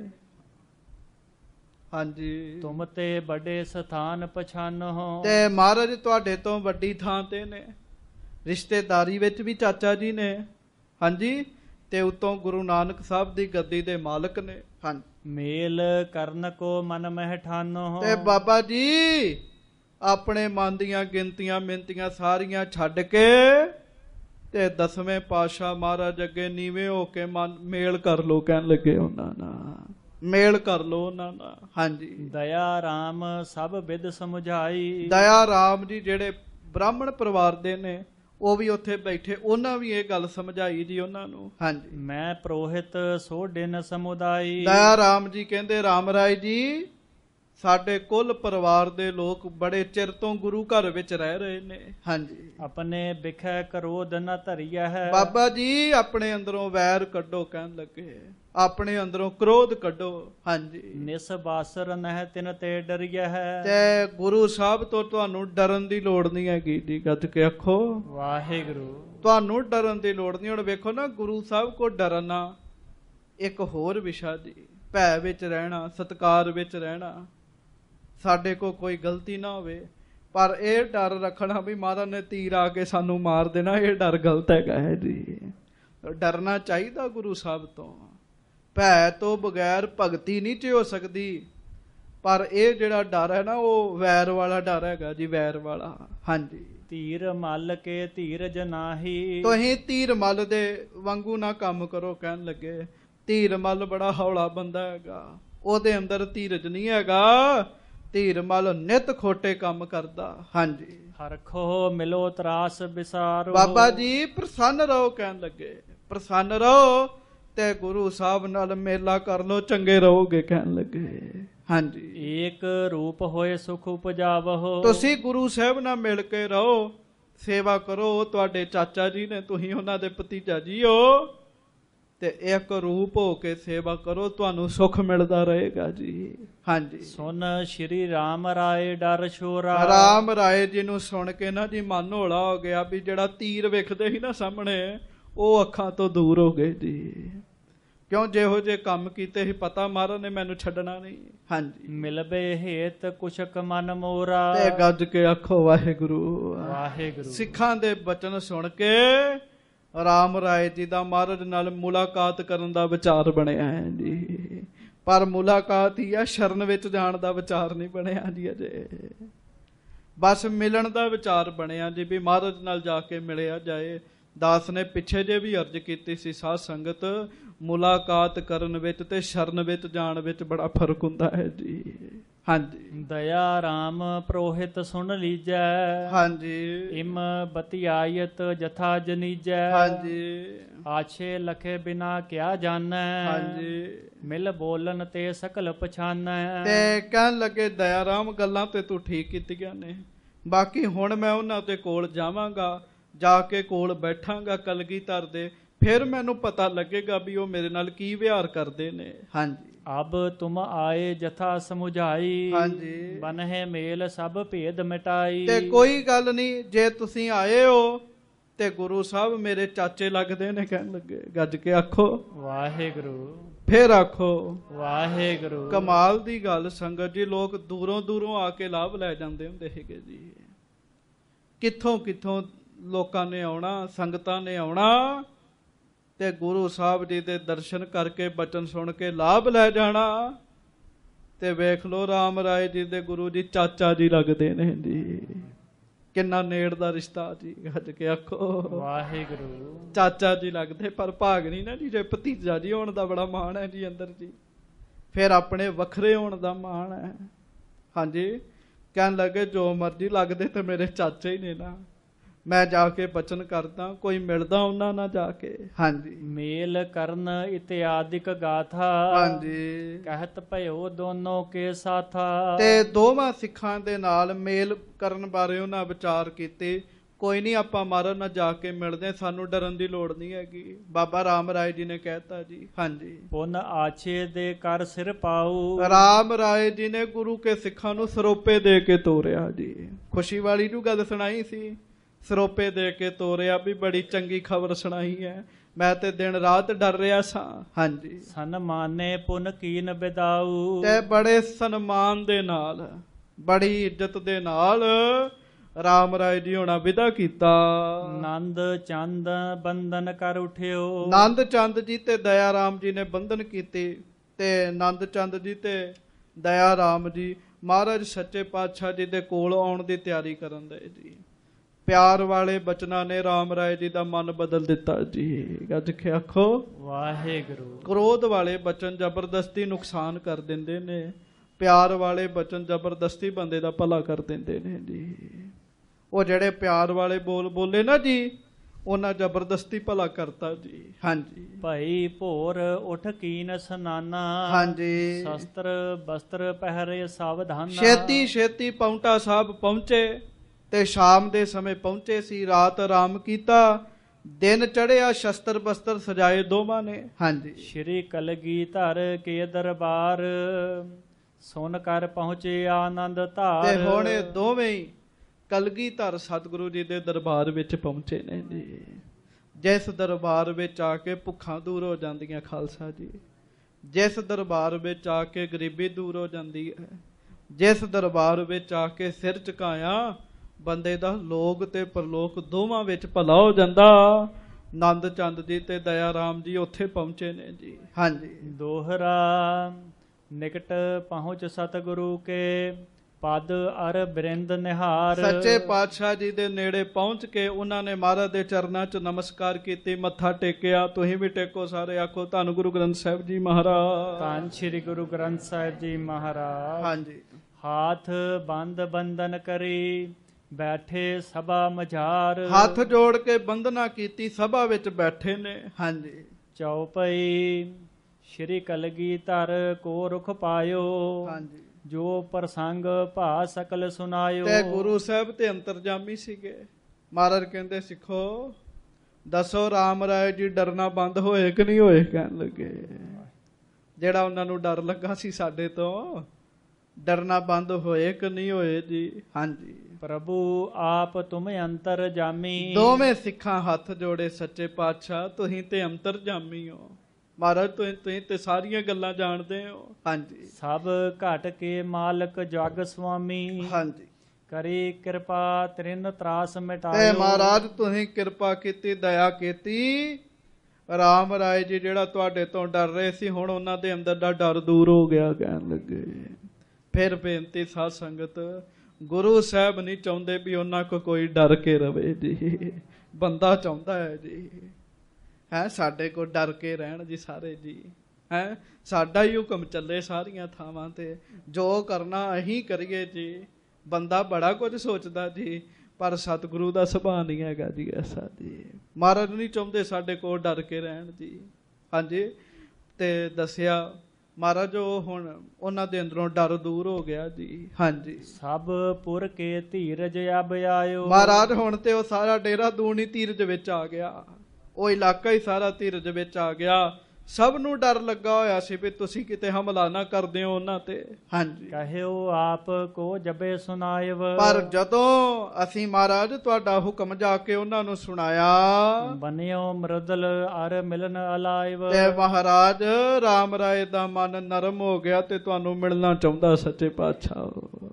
ਹਾਂਜੀ, ਤੁਮ ਤੇ ਵੱਡੇ ਸਥਾਨ ਪਛਾਨੋ। ਤੇ ਮਹਾਰਾਜ ਤੁਹਾਡੇ ਤੋਂ ਵੱਡੀ ਥਾਂ ਤੇ ਨੇ, ਰਿਸ਼ਤੇਦਾਰੀ ਵਿੱਚ ਵੀ ਚਾਚਾ ਜੀ ਨੇ। ਹਾਂਜੀ, ਤੇ ਉਤੋਂ ਗੁਰੂ ਨਾਨਕ ਸਾਹਿਬ ਦੀ ਗੱਦੀ ਦੇ ਮਾਲਕ ਨੇ। ਹਾਂਜੀ, ਮੇਲ ਕਰਨ ਕੋ ਮਨ ਮਹਿ ਠਾਨੋ। ਤੇ ਬਾਬਾ ਜੀ ਆਪਣੇ ਮਨ ਦੀਆਂ ਗਿਣਤੀਆਂ ਮਿੰਤੀਆਂ ਸਾਰੀਆਂ ਛੱਡ ਕੇ ਤੇ 10ਵੇਂ ਪਾਤਸ਼ਾਹ ਮਹਾਰਾਜ ਅੱਗੇ ਨੀਵੇਂ ਹੋ ਕੇ ਮੇਲ ਕਰ ਲੋ। ਕਹਿਣ ਲੱਗੇ ਉਹਨਾਂ ਨਾਲ ਮੇਲ ਕਰ ਲੋ ਉਹਨਾਂ ਨਾਲ। ਹਾਂਜੀ, ਦਇਆ ਰਾਮ ਸਭ ਵਿਦ ਸਮਝਾਈ। ਦਇਆ ਰਾਮ ਜੀ ਜਿਹੜੇ ਬ੍ਰਾਹਮਣ ਪਰਿਵਾਰ ਦੇ ਨੇ, ਉਹ ਵੀ ਉੱਥੇ ਬੈਠੇ, ਉਹਨਾਂ ਵੀ ਇਹ ਗੱਲ ਸਮਝਾਈ ਜੀ ਉਹਨਾਂ ਨੂੰ। ਹਾਂਜੀ, ਮੈਂ ਪ੍ਰੋਹਿਤ ਸੋ ਦਿਨ ਸਮੁਦਾਈ। ਦਇਆ ਰਾਮ ਜੀ ਕਹਿੰਦੇ, ਰਾਮ ਰਾਏ ਜੀ ਸਾਡੇ ਕੁੱਲ ਪਰਿਵਾਰ ਦੇ ਲੋਕ ਬੜੇ ਚਿਰ ਤੋਂ ਗੁਰੂ ਘਰ ਵਿੱਚ ਰਹਿ ਰਹੇ ਨੇ। ਹਾਂਜੀ, ਆਪਣੇ ਬਿਖੈ ਕਰੋਧ ਨ ਧਰਿਆ ਹੈ। ਬਾਬਾ ਜੀ ਆਪਣੇ ਅੰਦਰੋਂ ਵੈਰ ਕੱਢੋ। ਕਹਿਣ ਲੱਗੇ ਆਪਣੇ ਅੰਦਰੋਂ ਕ੍ਰੋਧ ਕੱਢੋ। ਹਾਂਜੀ, ਨਿਸ ਬਾਸਰ ਨਹਿ ਤਿਨ ਤੇ ਡਰਿਆ ਹੈ। ਤੇ ਗੁਰੂ ਸਾਹਿਬ ਤੋਂ ਤੁਹਾਨੂੰ ਡਰਨ ਦੀ ਲੋੜ ਨਹੀਂ ਹੈਗੀ ਜੀ। ਗੱਜ ਕੇ ਆਖੋ ਵਾਹਿਗੁਰੂ। ਤੁਹਾਨੂੰ ਡਰਨ ਦੀ ਲੋੜ ਨਹੀਂ। ਹੁਣ ਵੇਖੋ ਨਾ, ਗੁਰੂ ਸਾਹਿਬ ਕੋ ਡਰਨਾ ਇੱਕ ਹੋਰ ਵਿਸ਼ਾ ਜੀ, ਭੈ ਵਿੱਚ ਰਹਿਣਾ, ਸਤਿਕਾਰ ਵਿੱਚ ਰਹਿਣਾ, ਸਾਡੇ ਕੋ ਕੋਈ ਗਲਤੀ ਨਾ ਹੋਵੇ। ਪਰ ਇਹ ਡਰ ਰੱਖਣਾ ਵੀ ਮਹਾਰਾਜ ਨੇ ਤੀਰ ਆ ਕੇ ਸਾਨੂੰ ਮਾਰ ਦੇਣਾ, ਇਹ ਡਰ ਗਲਤ ਹੈਗਾ ਹੈ ਜੀ। ਡਰਨਾ ਚਾਹੀਦਾ ਗੁਰੂ ਸਾਹਿਬ ਤੋਂ। ਭੈ ਤੋਂ ਬਗੈਰ ਭਗਤੀ ਨਹੀਂ ਚ ਹੋ ਸਕਦੀ। ਪਰ ਇਹ ਜਿਹੜਾ ਡਰ ਹੈ ਨਾ, ਉਹ ਵੈਰ ਵਾਲਾ ਡਰ ਹੈਗਾ ਜੀ, ਵੈਰ ਵਾਲਾ। ਹਾਂਜੀ, ਧੀਰ ਮੱਲ ਕੇ ਧੀਰਜ ਨਾਹੀ। ਤੁਸੀਂ ਧੀਰ ਮੱਲ ਦੇ ਵਾਂਗੂ ਨਾ ਕੰਮ ਕਰੋ। ਕਹਿਣ ਲੱਗੇ ਧੀਰ ਮੱਲ ਬੜਾ ਹੌਲਾ ਬੰਦਾ ਹੈਗਾ, ਉਹਦੇ ਅੰਦਰ ਧੀਰਜ ਨਹੀਂ ਹੈਗਾ। ਧੀਰ ਮੱਲ ਨਿਤ ਖੋਟੇ ਕੰਮ ਕਰਦਾ। ਹਾਂਜੀ, ਹਰਖੋ ਮਿਲੋ ਤਰਾਸ ਵਿਸਾਰੋ। ਬਾਬਾ ਜੀ ਪ੍ਰਸੰਨ ਰਹੋ। ਕਹਿਣ ਲੱਗੇ ਪ੍ਰਸੰਨ ਰਹੋ ਤੇ ਗੁਰੂ ਸਾਹਿਬ ਨਾਲ ਮੇਲਾ ਕਰ ਲੋ, ਚੰਗੇ ਰਹੋਗੇ। ਕਹਿਣ ਲੱਗੇ ਹਾਂਜੀ, ਏਕ ਰੂਪ ਹੋਏ ਸੁਖ ਉਪਜਾਵਹੁ। ਤੁਸੀਂ ਗੁਰੂ ਸਾਹਿਬ ਨਾਲ ਮਿਲ ਕੇ ਰਹੋ, ਸੇਵਾ ਕਰੋ। ਤੁਹਾਡੇ ਚਾਚਾ ਜੀ ਨੇ, ਤੁਸੀਂ ਉਹਨਾਂ ਦੇ ਭਤੀਜਾ ਜੀ ਹੋ, ਤੇ ਇੱਕ ਰੂਪ ਹੋ ਕੇ ਸੇਵਾ ਕਰੋ, ਤੁਹਾਨੂੰ ਸੁੱਖ ਮਿਲਦਾ ਰਹੇਗਾ ਜੀ। ਹਾਂਜੀ, ਸੁਨ ਸ਼੍ਰੀ ਰਾਮ ਰਾਏ ਡਰ ਛੋਰਾ। ਰਾਮ ਰਾਏ ਜੀ ਨੂੰ ਸੁਣ ਕੇ ਨਾ ਜੀ ਮਨ ਹੌਲਾ ਹੋ ਗਿਆ ਵੀ ਜਿਹੜਾ ਤੀਰ ਵੇਖਦੇ ਸੀ ਨਾ ਸਾਹਮਣੇ, ਉਹ ਅੱਖਾਂ ਤੋਂ ਦੂਰ ਹੋ ਗਏ ਜੀ। ਕਿਉਂ? ਜਿਹੋ ਜਿਹੇ ਕੰਮ ਕੀਤੇ ਸੀ, ਪਤਾ ਮਹਾਰਾਜ ਨੇ ਮੈਨੂੰ ਛੱਡਣਾ ਨਹੀਂ। ਹਾਂਜੀ, ਮਿਲਬੇ ਹੇਤ ਕੁਸ਼ਕ ਮਨ ਮੋਰਾ। ਤੇ ਗੱਜ ਕੇ ਆਖੋ ਵਾਹਿਗੁਰੂ ਵਾਹਿਗੁਰੂ। ਸਿੱਖਾਂ ਦੇ ਬਚਨ ਸੁਣ ਕੇ ਰਾਮ ਰਾਏ ਜੀ ਦਾ ਮਹਾਰਾਜ ਨਾਲ ਮੁਲਾਕਾਤ ਕਰਨ ਦਾ ਵਿਚਾਰ ਬਣਿਆ ਹੈ ਜੀ। ਪਰ ਮੁਲਾਕਾਤ ਹੀ ਆ, ਸ਼ਰਨ ਵਿੱਚ ਜਾਣ ਦਾ ਵਿਚਾਰ ਨਹੀਂ ਬਣਿਆ ਜੀ ਅਜੇ। ਬਸ ਮਿਲਣ ਦਾ ਵਿਚਾਰ ਬਣਿਆ ਜੀ, ਵੀ ਮਹਾਰਾਜ ਨਾਲ ਜਾ ਕੇ ਮਿਲਿਆ ਜਾਏ। ਦਾਸ ਨੇ ਪਿੱਛੇ ਜੇ ਵੀ ਅਰਜ਼ ਕੀਤੀ ਸੀ, ਸਾਧ ਸੰਗਤ, ਮੁਲਾਕਾਤ ਕਰਨ ਵਿੱਚ ਤੇ ਸ਼ਰਨ ਵਿੱਚ ਜਾਣ ਵਿੱਚ ਬੜਾ ਫਰਕ ਹੁੰਦਾ ਹੈ ਜੀ। ਹਾਂਜੀ, ਦਇਆ ਰਾਮ ਪ੍ਰੋਹਿਤ ਸੁਣ ਲੀਜੈ। ਹਾਂਜੀ, ਇਮ ਬਤਿਆਇਤ ਜਥਾ ਜਨੀਜੈ। ਹਾਂਜੀ, ਆਛੇ ਲਖੇ ਬਿਨਾ ਕਿਆ ਜਾਣੈ। ਹਾਂਜੀ, ਮਿਲ ਬੋਲਨ ਤੇ ਸਕਲ ਪਛਾਨੈ। ਤੇ ਕਹਿਣ ਲੱਗੇ ਦਇਆ ਰਾਮ, ਗੱਲਾਂ ਤੇ ਤੂੰ ਠੀਕ ਕੀਤੀਆਂ ਨੇ, ਬਾਕੀ ਹੁਣ ਮੈਂ ਉਹਨਾਂ ਦੇ ਕੋਲ ਜਾਵਾਂਗਾ, ਜਾ ਕੇ ਕੋਲ ਬੈਠਾਂਗਾ ਕਲਗੀਧਰ ਦੇ, ਫਿਰ ਮੈਨੂੰ ਪਤਾ ਲੱਗੇਗਾ ਵੀ ਉਹ ਮੇਰੇ ਨਾਲ ਕੀ ਵਿਹਾਰ ਕਰਦੇ ਨੇ। ਹਾਂਜੀ, ਅਬ ਤੁਮ ਆਏ ਜਥਾ ਸਮੁਝਾਈ। ਹਾਂਜੀ, ਬਨਹਿ ਮੇਲ ਸਭ ਭੇਦ ਮਿਟਾਈ। ਤੇ ਕੋਈ ਗੱਲ ਨਹੀਂ, ਜੇ ਤੁਸੀਂ ਆਏ ਹੋ ਤੇ ਗੁਰੂ ਸਾਹਿਬ ਮੇਰੇ ਚਾਚੇ ਲੱਗਦੇ ਨੇ। ਕਹਿਣ ਲੱਗੇ ਗੱਜ ਕੇ ਆਖੋ ਵਾਹਿਗੁਰੂ। ਫਿਰ ਆਖੋ ਵਾਹਿਗੁਰੂ। ਕਮਾਲ ਦੀ ਗੱਲ ਸੰਗਤ ਜੀ, ਲੋਕ ਦੂਰੋਂ ਦੂਰੋਂ ਆ ਕੇ ਲਾਭ ਲੈ ਜਾਂਦੇ ਹੁੰਦੇ ਸੀਗੇ ਜੀ। ਕਿੱਥੋਂ ਕਿੱਥੋਂ ਲੋਕਾਂ ਨੇ ਆਉਣਾ, ਸੰਗਤਾਂ ਨੇ ਆਉਣਾ ਤੇ ਗੁਰੂ ਸਾਹਿਬ ਜੀ ਦੇ ਦਰਸ਼ਨ ਕਰਕੇ ਬਚਨ ਸੁਣ ਕੇ ਲਾਭ ਲੈ ਜਾਣਾ। ਤੇ ਵੇਖ ਲੋ ਰਾਮ ਰਾਏ ਜੀ ਦੇ ਗੁਰੂ ਜੀ ਚਾਚਾ ਜੀ ਲੱਗਦੇ ਨੇ ਜੀ। ਕਿੰਨਾ ਨੇੜ ਦਾ ਰਿਸ਼ਤਾ ਜੀ। ਗੱਜ ਕੇ ਆਖੋ ਵਾਹਿਗੁਰੂ। ਚਾਚਾ ਜੀ ਲੱਗਦੇ, ਪਰ ਭਾਗ ਨਹੀਂ ਨਾ ਜੀ, ਜੇ ਭਤੀਜਾ ਜੀ ਹੋਣ ਦਾ ਬੜਾ ਮਾਣ ਹੈ ਜੀ ਅੰਦਰ ਜੀ, ਫਿਰ ਆਪਣੇ ਵੱਖਰੇ ਹੋਣ ਦਾ ਮਾਣ ਹੈ। ਹਾਂਜੀ, ਕਹਿਣ ਲੱਗੇ ਜੋ ਮਰਜ਼ੀ ਲੱਗਦੇ ਤੇ ਮੇਰੇ ਚਾਚੇ ਹੀ ਨੇ ਨਾ, ਮੈਂ ਜਾ ਕੇ ਬਚਨ ਕਰਦਾ, ਕੋਈ ਮਿਲਦਾ ਉਹਨਾਂ ਨਾਲ ਜਾ ਕੇ। ਹਾਂਜੀ, ਮੇਲ ਕਰਨ ਇਤਿਆਦਿਕ ਗਾਥਾ। ਹਾਂਜੀ, ਕਹਿਤ ਭਇਓ ਦੋਨੋਂ ਕੇ ਸਾਥਾ। ਤੇ ਦੋਵਾਂ ਸਿੱਖਾਂ ਦੇ ਨਾਲ ਮੇਲ ਕਰਨ ਬਾਰੇ ਉਹਨਾਂ ਵਿਚਾਰ ਕੀਤੇ। ਕੋਈ ਨਹੀਂ, ਆਪਾਂ ਮਹਾਰਾਜ ਨਾਲ ਜਾ ਕੇ ਮਿਲਦੇ, ਸਾਨੂੰ ਡਰਨ ਦੀ ਲੋੜ ਨਹੀਂ ਹੈਗੀ। ਬਾਬਾ ਰਾਮ ਰਾਏ ਜੀ ਨੇ ਕਹਿਤਾ ਜੀ। ਹਾਂਜੀ, ਪੁਨ ਆਛੇ ਦੇ ਕਰ ਸਿਰ ਪਾਉ। ਰਾਮ ਰਾਏ ਜੀ ਨੇ ਗੁਰੂ ਕੇ ਸਿੱਖਾਂ ਨੂੰ ਸਰੋਪੇ ਦੇ ਕੇ ਤੋਰਿਆ ਜੀ। ਖੁਸ਼ੀ ਵਾਲੀ ਨੂੰ ਗੱਲ ਸੁਣਾਈ ਸੀ, ਸਰੋਪੇ ਦੇ ਕੇ ਤੋਰਿਆ ਵੀ ਬੜੀ ਚੰਗੀ ਖਬਰ ਸੁਣਾਈ ਹੈ, ਮੈਂ ਤੇ ਦਿਨ ਰਾਤ ਡਰ ਰਿਹਾ ਸਾਂ। ਹਾਂਜੀ, ਸਨਮਾਨੇ ਪੁਨ ਕੀਨ ਬਿਦਾਊ। ਤੇ ਬੜੇ ਸਨਮਾਨ ਦੇ ਨਾਲ, ਬੜੀ ਇੱਜ਼ਤ ਦੇ ਨਾਲ ਰਾਮ ਰਾਏ ਜੀ ਹੋਣਾ ਵਿਦਾ ਕੀਤਾ। ਨੰਦ ਚੰਦ ਬੰਧਨ ਕਰ ਉਠਿਓ। ਨੰਦ ਚੰਦ ਜੀ ਤੇ ਦਇਆ ਰਾਮ ਜੀ ਨੇ ਬੰਧਨ ਕੀਤੇ, ਤੇ ਨੰਦ ਚੰਦ ਜੀ ਤੇ ਦਇਆ ਰਾਮ ਜੀ ਮਹਾਰਾਜ ਸੱਚੇ ਪਾਤਸ਼ਾਹ ਜੀ ਦੇ ਕੋਲ ਆਉਣ ਦੀ ਤਿਆਰੀ ਕਰਨ ਦੇ ਜੀ। ਪਿਆਰ ਵਾਲੇ ਬਚਨਾਂ ਨੇ ਰਾਮ ਰਾਏ ਜੀ ਦਾ ਮਨ ਬਦਲ ਦਿੱਤਾ ਜੀ। ਗੱਜ ਕੇ ਆਖੋ ਵਾਹਿਗੁਰੂ। ਕ੍ਰੋਧ ਵਾਲੇ ਬਚਨ ਜ਼ਬਰਦਸਤੀ ਨੁਕਸਾਨ ਕਰ ਦਿੰਦੇ ਨੇ, ਪਿਆਰ ਵਾਲੇ ਬਚਨ ਜ਼ਬਰਦਸਤੀ ਬੰਦੇ ਦਾ ਭਲਾ ਕਰ ਦਿੰਦੇ ਨੇ ਜੀ। ਉਹ ਜਿਹੜੇ ਪਿਆਰ ਵਾਲੇ ਬੋਲ ਬੋਲੇ ਨਾ ਜੀ, ਉਹਨਾਂ ਜ਼ਬਰਦਸਤੀ ਭਲਾ ਕਰਤਾ ਜੀ। ਹਾਂਜੀ, ਭਾਈ ਭੋਰ ਉਠ ਕੀਨ ਸਨਾਨਾ। ਹਾਂਜੀ, ਸ਼ਸਤਰ ਬਸਤਰ ਪਹਿਰੇ ਸਾਵਧਾਨਾ। ਛੇਤੀ ਛੇਤੀ ਪਾਉਂਟਾ ਸਾਹਿਬ ਪਹੁੰਚੇ ਤੇ ਸ਼ਾਮ ਦੇ ਸਮੇਂ ਪਹੁੰਚੇ ਸੀ। ਰਾਤ ਆਰਾਮ ਕੀਤਾ, ਦਿਨ ਚੜਿਆ, ਸ਼ਸਤਰ ਬਸਤਰ ਸਜਾਏ ਦੋਵਾਂ ਨੇ। ਹਾਂਜੀ, ਸ਼੍ਰੀ ਕਲਗੀਧਰ ਕੇ ਦਰਬਾਰ। ਸੁਨ ਕਰ ਪਹੁੰਚੇ ਆਨੰਦ ਧਾਰ। ਤੇ ਹੁਣ ਇਹ ਦੋਵੇਂ ਹੀ ਕਲਗੀਧਰ ਸਤਿਗੁਰੂ ਜੀ ਦੇ ਦਰਬਾਰ ਵਿੱਚ ਪਹੁੰਚੇ ਨੇ ਜੀ। ਜਿਸ ਦਰਬਾਰ ਵਿੱਚ ਆ ਕੇ ਭੁੱਖਾਂ ਦੂਰ ਹੋ ਜਾਂਦੀਆਂ ਖਾਲਸਾ ਜੀ, ਜਿਸ ਦਰਬਾਰ ਵਿੱਚ ਆ ਕੇ ਗਰੀਬੀ ਦੂਰ ਹੋ ਜਾਂਦੀ ਹੈ, ਜਿਸ ਦਰਬਾਰ ਵਿੱਚ ਆ ਕੇ ਸਿਰ ਝੁਕਾਇਆ ਬੰਦੇ ਦਾ ਲੋਕ ਤੇ ਪਰਲੋਕ ਦੋਵਾਂ ਵਿੱਚ ਭਲਾ ਹੋ ਜਾਂਦਾ। ਨੰਦ ਚੰਦ ਜੀ ਤੇ ਦਇਆ ਰਾਮ ਜੀ ਉੱਥੇ ਪਹੁੰਚੇ ਨੇ ਜੀ। ਹਾਂਜੀ। ਦੋਹਰਾ ਨਿਕਟ ਪਹੁੰਚ ਸਤਿਗੁਰੂ ਕੇ ਪਦ ਅਰ ਬਿਰਿੰਦ ਨਿਹਾਰ। ਸੱਚੇ ਪਾਤਸ਼ਾਹ ਜੀ ਦੇ ਨੇੜੇ ਪਹੁੰਚ ਕੇ ਉਹਨਾਂ ਨੇ ਮਹਾਰਾਜ ਦੇ ਚਰਨਾਂ 'ਚ ਨਮਸਕਾਰ ਕੀਤੀ, ਮੱਥਾ ਟੇਕਿਆ। ਤੁਸੀਂ ਵੀ ਟੇਕੋ ਸਾਰੇ, ਆਖੋ ਧੰਨ ਗੁਰੂ ਗ੍ਰੰਥ ਸਾਹਿਬ ਜੀ ਮਹਾਰਾਜ। ਧੰਨ ਸ੍ਰੀ ਗੁਰੂ ਗ੍ਰੰਥ ਸਾਹਿਬ ਜੀ ਮਹਾਰਾਜ। ਹਾਂਜੀ। ਹਾਥ ਬੰਦ ਬੰਦਨ ਕਰੀ ਬੈਠੇ ਸਭਾ ਮਝਾਰ। ਹੱਥ ਜੋੜ ਕੇ ਬੰਦਨਾ ਕੀਤੀ, ਸਭਾ ਵਿੱਚ ਬੈਠੇ ਨੇ। ਹਾਂਜੀ। ਚਉਪਈ ਸ਼੍ਰੀ ਕਲਗੀਧਰ ਕੋ ਰੁਖ ਪਾਇਓ। ਹਾਂਜੀ। ਜੋ ਪ੍ਰਸੰਗ ਭਾ ਸਕਲ ਸੁਨਾਇਓ। ਤੇ ਗੁਰੂ ਸਾਹਿਬ ਤੇ ਅੰਤਰਜਾਮੀ ਸੀਗੇ। ਮਹਾਰਾਜ ਕਹਿੰਦੇ ਸਿੱਖੋ ਦੱਸੋ ਰਾਮ ਰਾਏ ਜੀ ਡਰਨਾ ਬੰਦ ਹੋਏ ਕਿ ਨਹੀਂ ਹੋਏ? ਕਹਿਣ ਲੱਗੇ ਜਿਹੜਾ ਉਹਨਾਂ ਨੂੰ ਡਰ ਲੱਗਾ ਸੀ ਸਾਡੇ ਤੋਂ, ਡਰਨਾ ਬੰਦ ਹੋਏ ਕਿ ਨਹੀਂ ਹੋਏ ਜੀ? ਹਾਂਜੀ। ਪ੍ਰਭੂ ਆਪ ਤੁਮ ਅੰਤਰ ਜਾਮੀ। ਦੋਵੇਂ ਸਿੱਖਾਂ ਹੱਥ ਜੋੜੇ, ਸੱਚੇ ਪਾਤਸ਼ਾਹ ਤੁਸੀਂ ਤੇ ਅੰਤਰ ਜਾਮੀ ਹੋ। ਮਹਾਰਾਜ ਤੁਸੀਂ ਤੇ ਸਾਰੀਆਂ ਗੱਲਾਂ ਜਾਣਦੇ ਹੋ। ਹਾਂਜੀ। ਸਭ ਘਟ ਕੇ ਮਾਲਕ ਜਗ ਸੁਆਮੀ। ਹਾਂਜੀ। ਕਰੀ ਕਿਰਪਾ ਤ੍ਰਿਨ ਤਰਾਸ ਤੇ ਮਿਟਾਇਓ। ਮਹਾਰਾਜ ਤੁਸੀਂ ਕਿਰਪਾ ਕੀਤੀ, ਦਇਆ ਕੀਤੀ। ਰਾਮ ਰਾਏ ਜੀ ਜਿਹੜਾ ਤੁਹਾਡੇ ਤੋਂ ਡਰ ਰਹੇ ਸੀ, ਹੁਣ ਉਹਨਾਂ ਦੇ ਅੰਦਰ ਦਾ ਡਰ ਦੂਰ ਹੋ ਗਿਆ। ਕਹਿਣ ਲੱਗੇ ਫਿਰ ਬੇਨਤੀ ਸਾਧ ਸੰਗਤ, ਗੁਰੂ ਸਾਹਿਬ ਨਹੀਂ ਚਾਹੁੰਦੇ ਵੀ ਉਹਨਾਂ ਕੋ ਕੋਈ ਡਰ ਕੇ ਰਵੇ ਜੀ। ਬੰਦਾ ਚਾਹੁੰਦਾ ਹੈ ਜੀ ਹੈ ਸਾਡੇ ਕੋਲ ਡਰ ਕੇ ਰਹਿਣ ਜੀ ਸਾਰੇ ਜੀ। ਹੈ ਸਾਡਾ ਹੀ ਹੁਕਮ ਚੱਲੇ ਸਾਰੀਆਂ ਥਾਵਾਂ ਤੇ, ਜੋ ਕਰਨਾ ਅਸੀਂ ਕਰੀਏ ਜੀ। ਬੰਦਾ ਬੜਾ ਕੁਝ ਸੋਚਦਾ ਜੀ, ਪਰ ਸਤਿਗੁਰੂ ਦਾ ਸੁਭਾਅ ਨਹੀਂ ਹੈਗਾ ਜੀ ਐਸਾ ਜੀ। ਮਹਾਰਾਜ ਨਹੀਂ ਚਾਹੁੰਦੇ ਸਾਡੇ ਕੋਲ ਡਰ ਕੇ ਰਹਿਣ ਜੀ। ਹਾਂਜੀ। ਤੇ ਦੱਸਿਆ ਮਹਾਰਾਜ ਉਹ ਹੁਣ ਉਹਨਾਂ ਦੇ ਅੰਦਰੋਂ ਡਰ ਦੂਰ ਹੋ ਗਿਆ ਜੀ। ਹਾਂਜੀ। ਸਭ ਪੁਰ ਕੇ ਧੀਰਜ ਅਬ ਆਇਓ। ਮਹਾਰਾਜ ਹੁਣ ਤੇ ਉਹ ਸਾਰਾ ਡੇਰਾ ਦੂਣ ਹੀ ਧੀਰਜ ਵਿੱਚ ਆ ਗਿਆ, ਉਹ ਇਲਾਕਾ ਹੀ ਸਾਰਾ ਧੀਰਜ ਵਿੱਚ ਆ ਗਿਆ। ਸਭ ਨੂੰ ਡਰ ਲੱਗਾ ਹੋਇਆ ਸੀ ਵੀ ਤੁਸੀਂ ਕਿਤੇ ਹਮਲਾ ਨਾ ਕਰਦੇ ਹੋ ਉਹਨਾਂ ਤੇ। ਹਾਂਜੀ। ਕਹਿਓ ਆਪ ਕੋ ਜਬੇ ਸੁਨਾਇਵ। ਪਰ ਜਦੋਂ ਅਸੀਂ ਮਹਾਰਾਜ ਤੁਹਾਡਾ ਹੁਕਮ ਜਾ ਕੇ ਉਹਨਾਂ ਨੂੰ ਸੁਣਾਇਆ, ਬਨਿਓ ਮਰਦਲ ਅਰ ਮਿਲਨ ਅਲਾਇਵ। ਤੇ ਮਹਾਰਾਜ ਰਾਮ ਰਾਏ ਦਾ ਮਨ ਨਰਮ ਹੋ ਗਿਆ ਤੇ ਤੁਹਾਨੂੰ ਮਿਲਣਾ ਚਾਹੁੰਦਾ। ਸੱਚੇ ਪਾਤਸ਼ਾਹ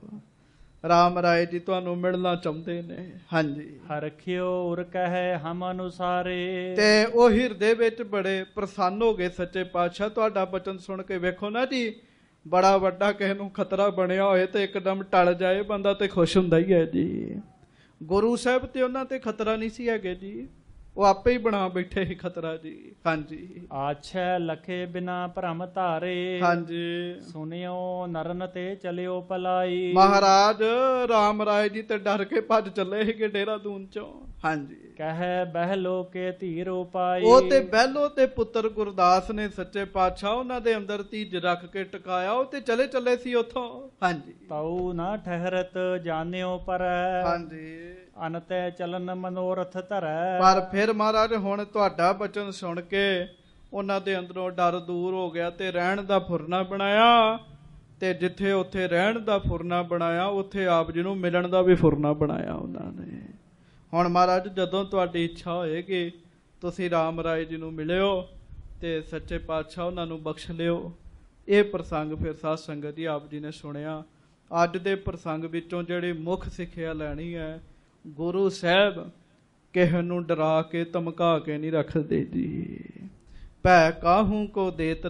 ਰਾਮ ਰਾਏ ਜੀ ਤੁਹਾਨੂੰ ਮਿਲਣਾ ਚਾਹੁੰਦੇ ਨੇ। ਹਾਂਜੀ। ਹਰਖਿਓ ਉਰ ਕਹੈ ਹਮ ਅਨੁਸਾਰੇ। ਤੇ ਉਹ ਹਿਰਦੇ ਵਿੱਚ ਬੜੇ ਪ੍ਰਸੰਨ ਹੋ ਗਏ। ਸੱਚੇ ਪਾਤਸ਼ਾਹ ਤੁਹਾਡਾ ਬਚਨ ਸੁਣ ਕੇ ਵੇਖੋ ਨਾ ਜੀ, ਬੜਾ ਵੱਡਾ ਕਿਸੇ ਨੂੰ ਖਤਰਾ ਬਣਿਆ ਹੋਏ ਤੇ ਇੱਕਦਮ ਟਲ ਜਾਏ ਬੰਦਾ ਤੇ ਖੁਸ਼ ਹੁੰਦਾ ਹੀ ਹੈ ਜੀ। ਗੁਰੂ ਸਾਹਿਬ ਤੇ ਉਹਨਾਂ ਤੇ ਖਤਰਾ ਨਹੀਂ ਸੀ ਹੈਗੇ ਜੀ, ਉਹ ਆਪੇ ਹੀ ਬਣਾ ਬੈਠੇ ਸੀ ਖਤਰਾ ਜੀ। ਹਾਂਜੀ। ਆਛੈ ਲਖੇ ਬਿਨਾ ਭ੍ਰਮ ਧਾਰੇ। ਹਾਂਜੀ। ਸੁਨਿਓ ਨਰਨ ਤੇ ਚਲਿਓ ਪਲਾਈ। ਮਹਾਰਾਜ ਰਾਮ ਰਾਏ ਜੀ ਤੇ ਡਰ ਕੇ ਭੱਜ ਚੱਲੇ ਸੀਗੇ ਦੇਹਰਾਦੂਨ ਚੋਂ। ਹਾਂਜੀ। ਕਹਿ ਬਹਿਲੋ ਕੇ ਧੀਰ ਉਪਾਈ। ਉਹ ਤੇ ਬਹਿਲੋ ਤੇ ਪੁੱਤਰ ਗੁਰਦਾਸ ਨੇ ਸੱਚੇ ਪਾਤਸ਼ਾਹ ਉਹਨਾਂ ਦੇ ਅੰਦਰ ਧੀਰਜ ਰੱਖ ਕੇ ਟਿਕਾਇਆ। ਉਹ ਤੇ ਚਲੇ ਚੱਲੇ ਸੀ ਉੱਥੋਂ। ਹਾਂਜੀ। ਤਉ ਨਾ ਠਹਿਰਤ ਜਾਣਿਓ ਪਰ। ਹਾਂਜੀ। ਅਨਤੈ ਚਲਨ ਮਨੋਰਥ ਧਰੈ। ਪਰ ਫਿਰ ਮਹਾਰਾਜ ਹੁਣ ਤੁਹਾਡਾ ਬਚਨ ਸੁਣ ਕੇ ਉਹਨਾਂ ਦੇ ਅੰਦਰੋਂ ਡਰ ਦੂਰ ਹੋ ਗਿਆ ਤੇ ਰਹਿਣ ਦਾ ਫੁਰਨਾ ਬਣਾਇਆ। ਤੇ ਜਿੱਥੇ ਉੱਥੇ ਰਹਿਣ ਦਾ ਫੁਰਨਾ ਬਣਾਇਆ, ਉੱਥੇ ਆਪ ਜੀ ਨੂੰ ਮਿਲਣ ਦਾ ਵੀ ਫੁਰਨਾ ਬਣਾਇਆ ਉਹਨਾਂ ਨੇ। ਹੁਣ ਮਹਾਰਾਜ ਜਦੋਂ ਤੁਹਾਡੀ ਇੱਛਾ ਹੋਏਗੀ ਤੁਸੀਂ ਰਾਮ ਰਾਏ ਜੀ ਨੂੰ ਮਿਲਿਓ ਤੇ ਸੱਚੇ ਪਾਤਸ਼ਾਹ ਉਹਨਾਂ ਨੂੰ ਬਖਸ਼ ਲਿਓ। ਇਹ ਪ੍ਰਸੰਗ ਫਿਰ ਸਾਧ ਸੰਗਤ ਜੀ ਆਪ ਜੀ ਨੇ ਸੁਣਿਆ। ਅੱਜ ਦੇ ਪ੍ਰਸੰਗ ਵਿੱਚੋਂ ਜਿਹੜੀ ਮੁੱਖ ਸਿੱਖਿਆ ਲੈਣੀ ਹੈ, ਗੁਰੂ ਸਾਹਿਬ ਕਿਸੇ ਨੂੰ ਡਰਾ ਕੇ ਧਮਕਾ ਕੇ ਨਹੀਂ ਰੱਖਦੇ ਜੀ। ਭੈ ਕਾਹੂ ਕੋ ਦੇਤ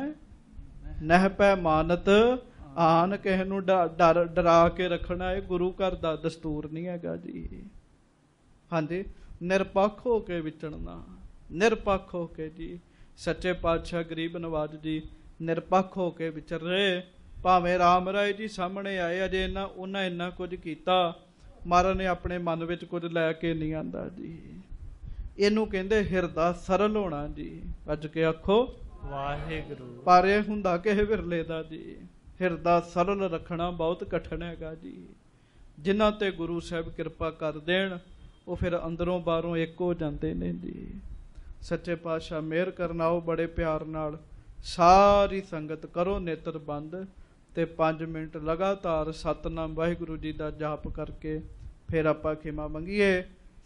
ਨਹਿ ਪੈ ਮਾਨਤ ਆਨ। ਕਿਸੇ ਨੂੰ ਡਰਾ ਕੇ ਰੱਖਣਾ ਇਹ ਗੁਰੂ ਘਰ ਦਾ ਦਸਤੂਰ ਨਹੀਂ ਹੈਗਾ ਜੀ। ਹਾਂਜੀ। ਨਿਰਪੱਖ ਹੋ ਕੇ ਵਿਚਰਨਾ, ਨਿਰਪੱਖ ਹੋ ਕੇ ਜੀ। ਸੱਚੇ ਪਾਤਸ਼ਾਹ ਗਰੀਬ ਨਵਾਜ ਜੀ ਨਿਰਪੱਖ ਹੋ ਕੇ ਵਿਚਰ ਰਹੇ। ਭਾਵੇਂ ਰਾਮ ਰਾਏ ਜੀ ਸਾਹਮਣੇ ਆਏ, ਅਜੇ ਉਹਨਾਂ ਇੰਨਾ ਕੁਝ ਕੀਤਾ, ਮਹਾਰਾਜ ਨੇ ਆਪਣੇ ਮਨ ਵਿੱਚ ਕੁਝ ਲੈ ਕੇ ਨਹੀਂ ਆਂਦਾ ਜੀ। ਇਹਨੂੰ ਕਹਿੰਦੇ ਹਿਰਦਾ ਸਰਲ ਹੋਣਾ ਜੀ। ਅੱਜ ਕੇ ਆਖੋ ਵਾਹਿਗੁਰੂ। ਪਰ ਇਹ ਹੁੰਦਾ ਕਿਸੇ ਵਿਰਲੇ ਦਾ ਜੀ। ਹਿਰਦਾ ਸਰਲ ਰੱਖਣਾ ਬਹੁਤ ਕਠਿਨ ਹੈਗਾ ਜੀ। ਜਿਨ੍ਹਾਂ ਤੇ ਗੁਰੂ ਸਾਹਿਬ ਕਿਰਪਾ ਕਰ ਦੇਣ ਉਹ ਫਿਰ ਅੰਦਰੋਂ ਬਾਹਰੋਂ ਇੱਕ ਹੋ ਜਾਂਦੇ ਨੇ ਜੀ। ਸੱਚੇ ਪਾਤਸ਼ਾਹ ਮਿਹਰ ਕਰਨਾ। ਉਹ ਬੜੇ ਪਿਆਰ ਨਾਲ ਸਾਰੀ ਸੰਗਤ ਕਰੋ ਨੇਤਰ ਬੰਦ ਤੇ 5 ਮਿੰਟ ਲਗਾਤਾਰ ਸਤਿਨਾਮ ਵਾਹਿਗੁਰੂ ਜੀ ਦਾ ਜਾਪ ਕਰਕੇ ਫਿਰ ਆਪਾਂ ਖਿਮਾ ਮੰਗੀਏ।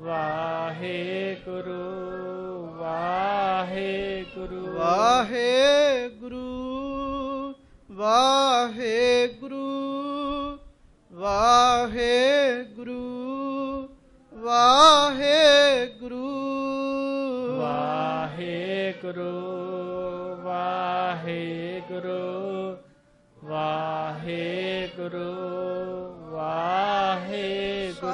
ਵਾਹਿਗੁਰੂ ਵਾਹਿਗੁਰੂ ਵਾਹਿਗੁਰੂ ਵਾਹਿਗੁਰੂ ਵਾਹਿਗੁਰੂ ਵਾਹਿਗੁਰੂ ਵਾਹਿਗੁਰੂ ਵਾਹਿਗੁਰੂ ਵਾਹਿਗੁਰੂ ਵਾਹਿਗੁਰੂ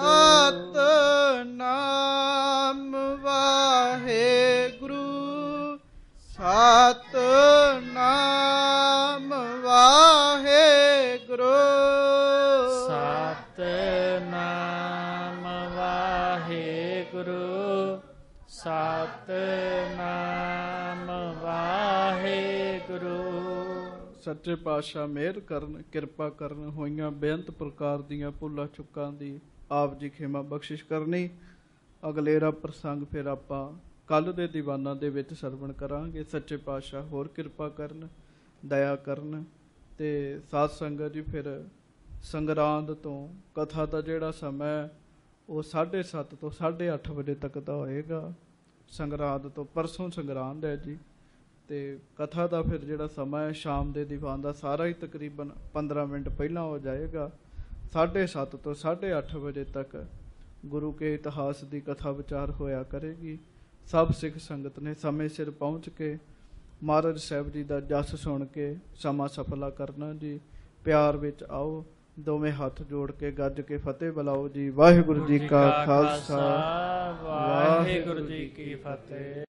ਸਤਿਨਾਮ ਵਾਹਿਗੁਰੂ ਸਤਿਨਾਮ ਵਾਹਿਗੁਰੂ ਸਤਿਨਾਮ ਵਾਹਿਗੁਰੂ ਸਤਿਨਾਮ ਵਾਹਿਗੁਰੂ। ਸੱਚੇ ਪਾਤਸ਼ਾਹ ਮਿਹਰ ਕਰਨ, ਕਿਰਪਾ ਕਰਨ, ਹੋਈਆਂ ਬੇਅੰਤ ਪ੍ਰਕਾਰ ਦੀਆਂ ਭੁੱਲਾਂ ਚੁੱਕਾਂ ਦੀ ਆਪ ਜੀ ਖਿਮਾ ਬਖਸ਼ਿਸ਼ ਕਰਨੀ। ਅਗਲੇਰਾ ਪ੍ਰਸੰਗ ਫਿਰ ਆਪਾਂ ਕੱਲ ਦੇ ਦੀਵਾਨਾਂ ਦੇ ਵਿੱਚ ਸਰਵਣ ਕਰਾਂਗੇ। ਸੱਚੇ ਪਾਤਸ਼ਾਹ ਹੋਰ ਕਿਰਪਾ ਕਰਨ, ਦਇਆ ਕਰਨ। ਤੇ ਸਾਧ ਸੰਗਤ ਜੀ, ਫਿਰ ਸੰਗਰਾਂਦ ਤੋਂ ਕਥਾ ਦਾ ਜਿਹੜਾ ਸਮਾਂ ਉਹ 7:30 ਤੋਂ 8:30 ਵਜੇ ਤੱਕ ਦਾ ਹੋਏਗਾ। ਸੰਗਰਾਂਦ ਤੋਂ ਪਰਸੋਂ ਸੰਗਰਾਂਦ ਹੈ ਜੀ। ਤੇ ਕਥਾ ਦਾ ਫਿਰ ਜਿਹੜਾ ਸਮਾਂ ਹੈ ਸ਼ਾਮ ਦੇ ਦੀਵਾਨ ਦਾ ਸਾਰਾ ਹੀ ਤਕਰੀਬਨ 15 ਮਿੰਟ ਪਹਿਲਾਂ ਹੋ ਜਾਏਗਾ। 7:30 ਤੋਂ 8:30 ਵਜੇ ਤੱਕ ਗੁਰੂ ਕੇ ਇਤਿਹਾਸ ਦੀ ਕਥਾ ਵਿਚਾਰ ਹੋਇਆ ਕਰੇਗੀ। ਸਭ ਸਿੱਖ ਸੰਗਤ ਨੇ ਸਮੇਂ ਸਿਰ ਪਹੁੰਚ ਕੇ ਮਹਾਰਾਜ ਸਾਹਿਬ ਜੀ ਦਾ ਜਸ ਸੁਣ ਕੇ ਸਮਾਂ ਸਫਲਾ ਕਰਨਾ ਜੀ। ਪਿਆਰ ਵਿੱਚ ਆਓ, ਦੋਵੇਂ ਹੱਥ ਜੋੜ ਕੇ ਗੱਜ ਕੇ ਫਤਿਹ ਬੁਲਾਓ ਜੀ। ਵਾਹਿਗੁਰੂ ਜੀ ਕਾ ਖਾਲਸਾ, ਵਾਹਿਗੁਰੂ ਜੀ ਕੀ ਫਤਿਹ।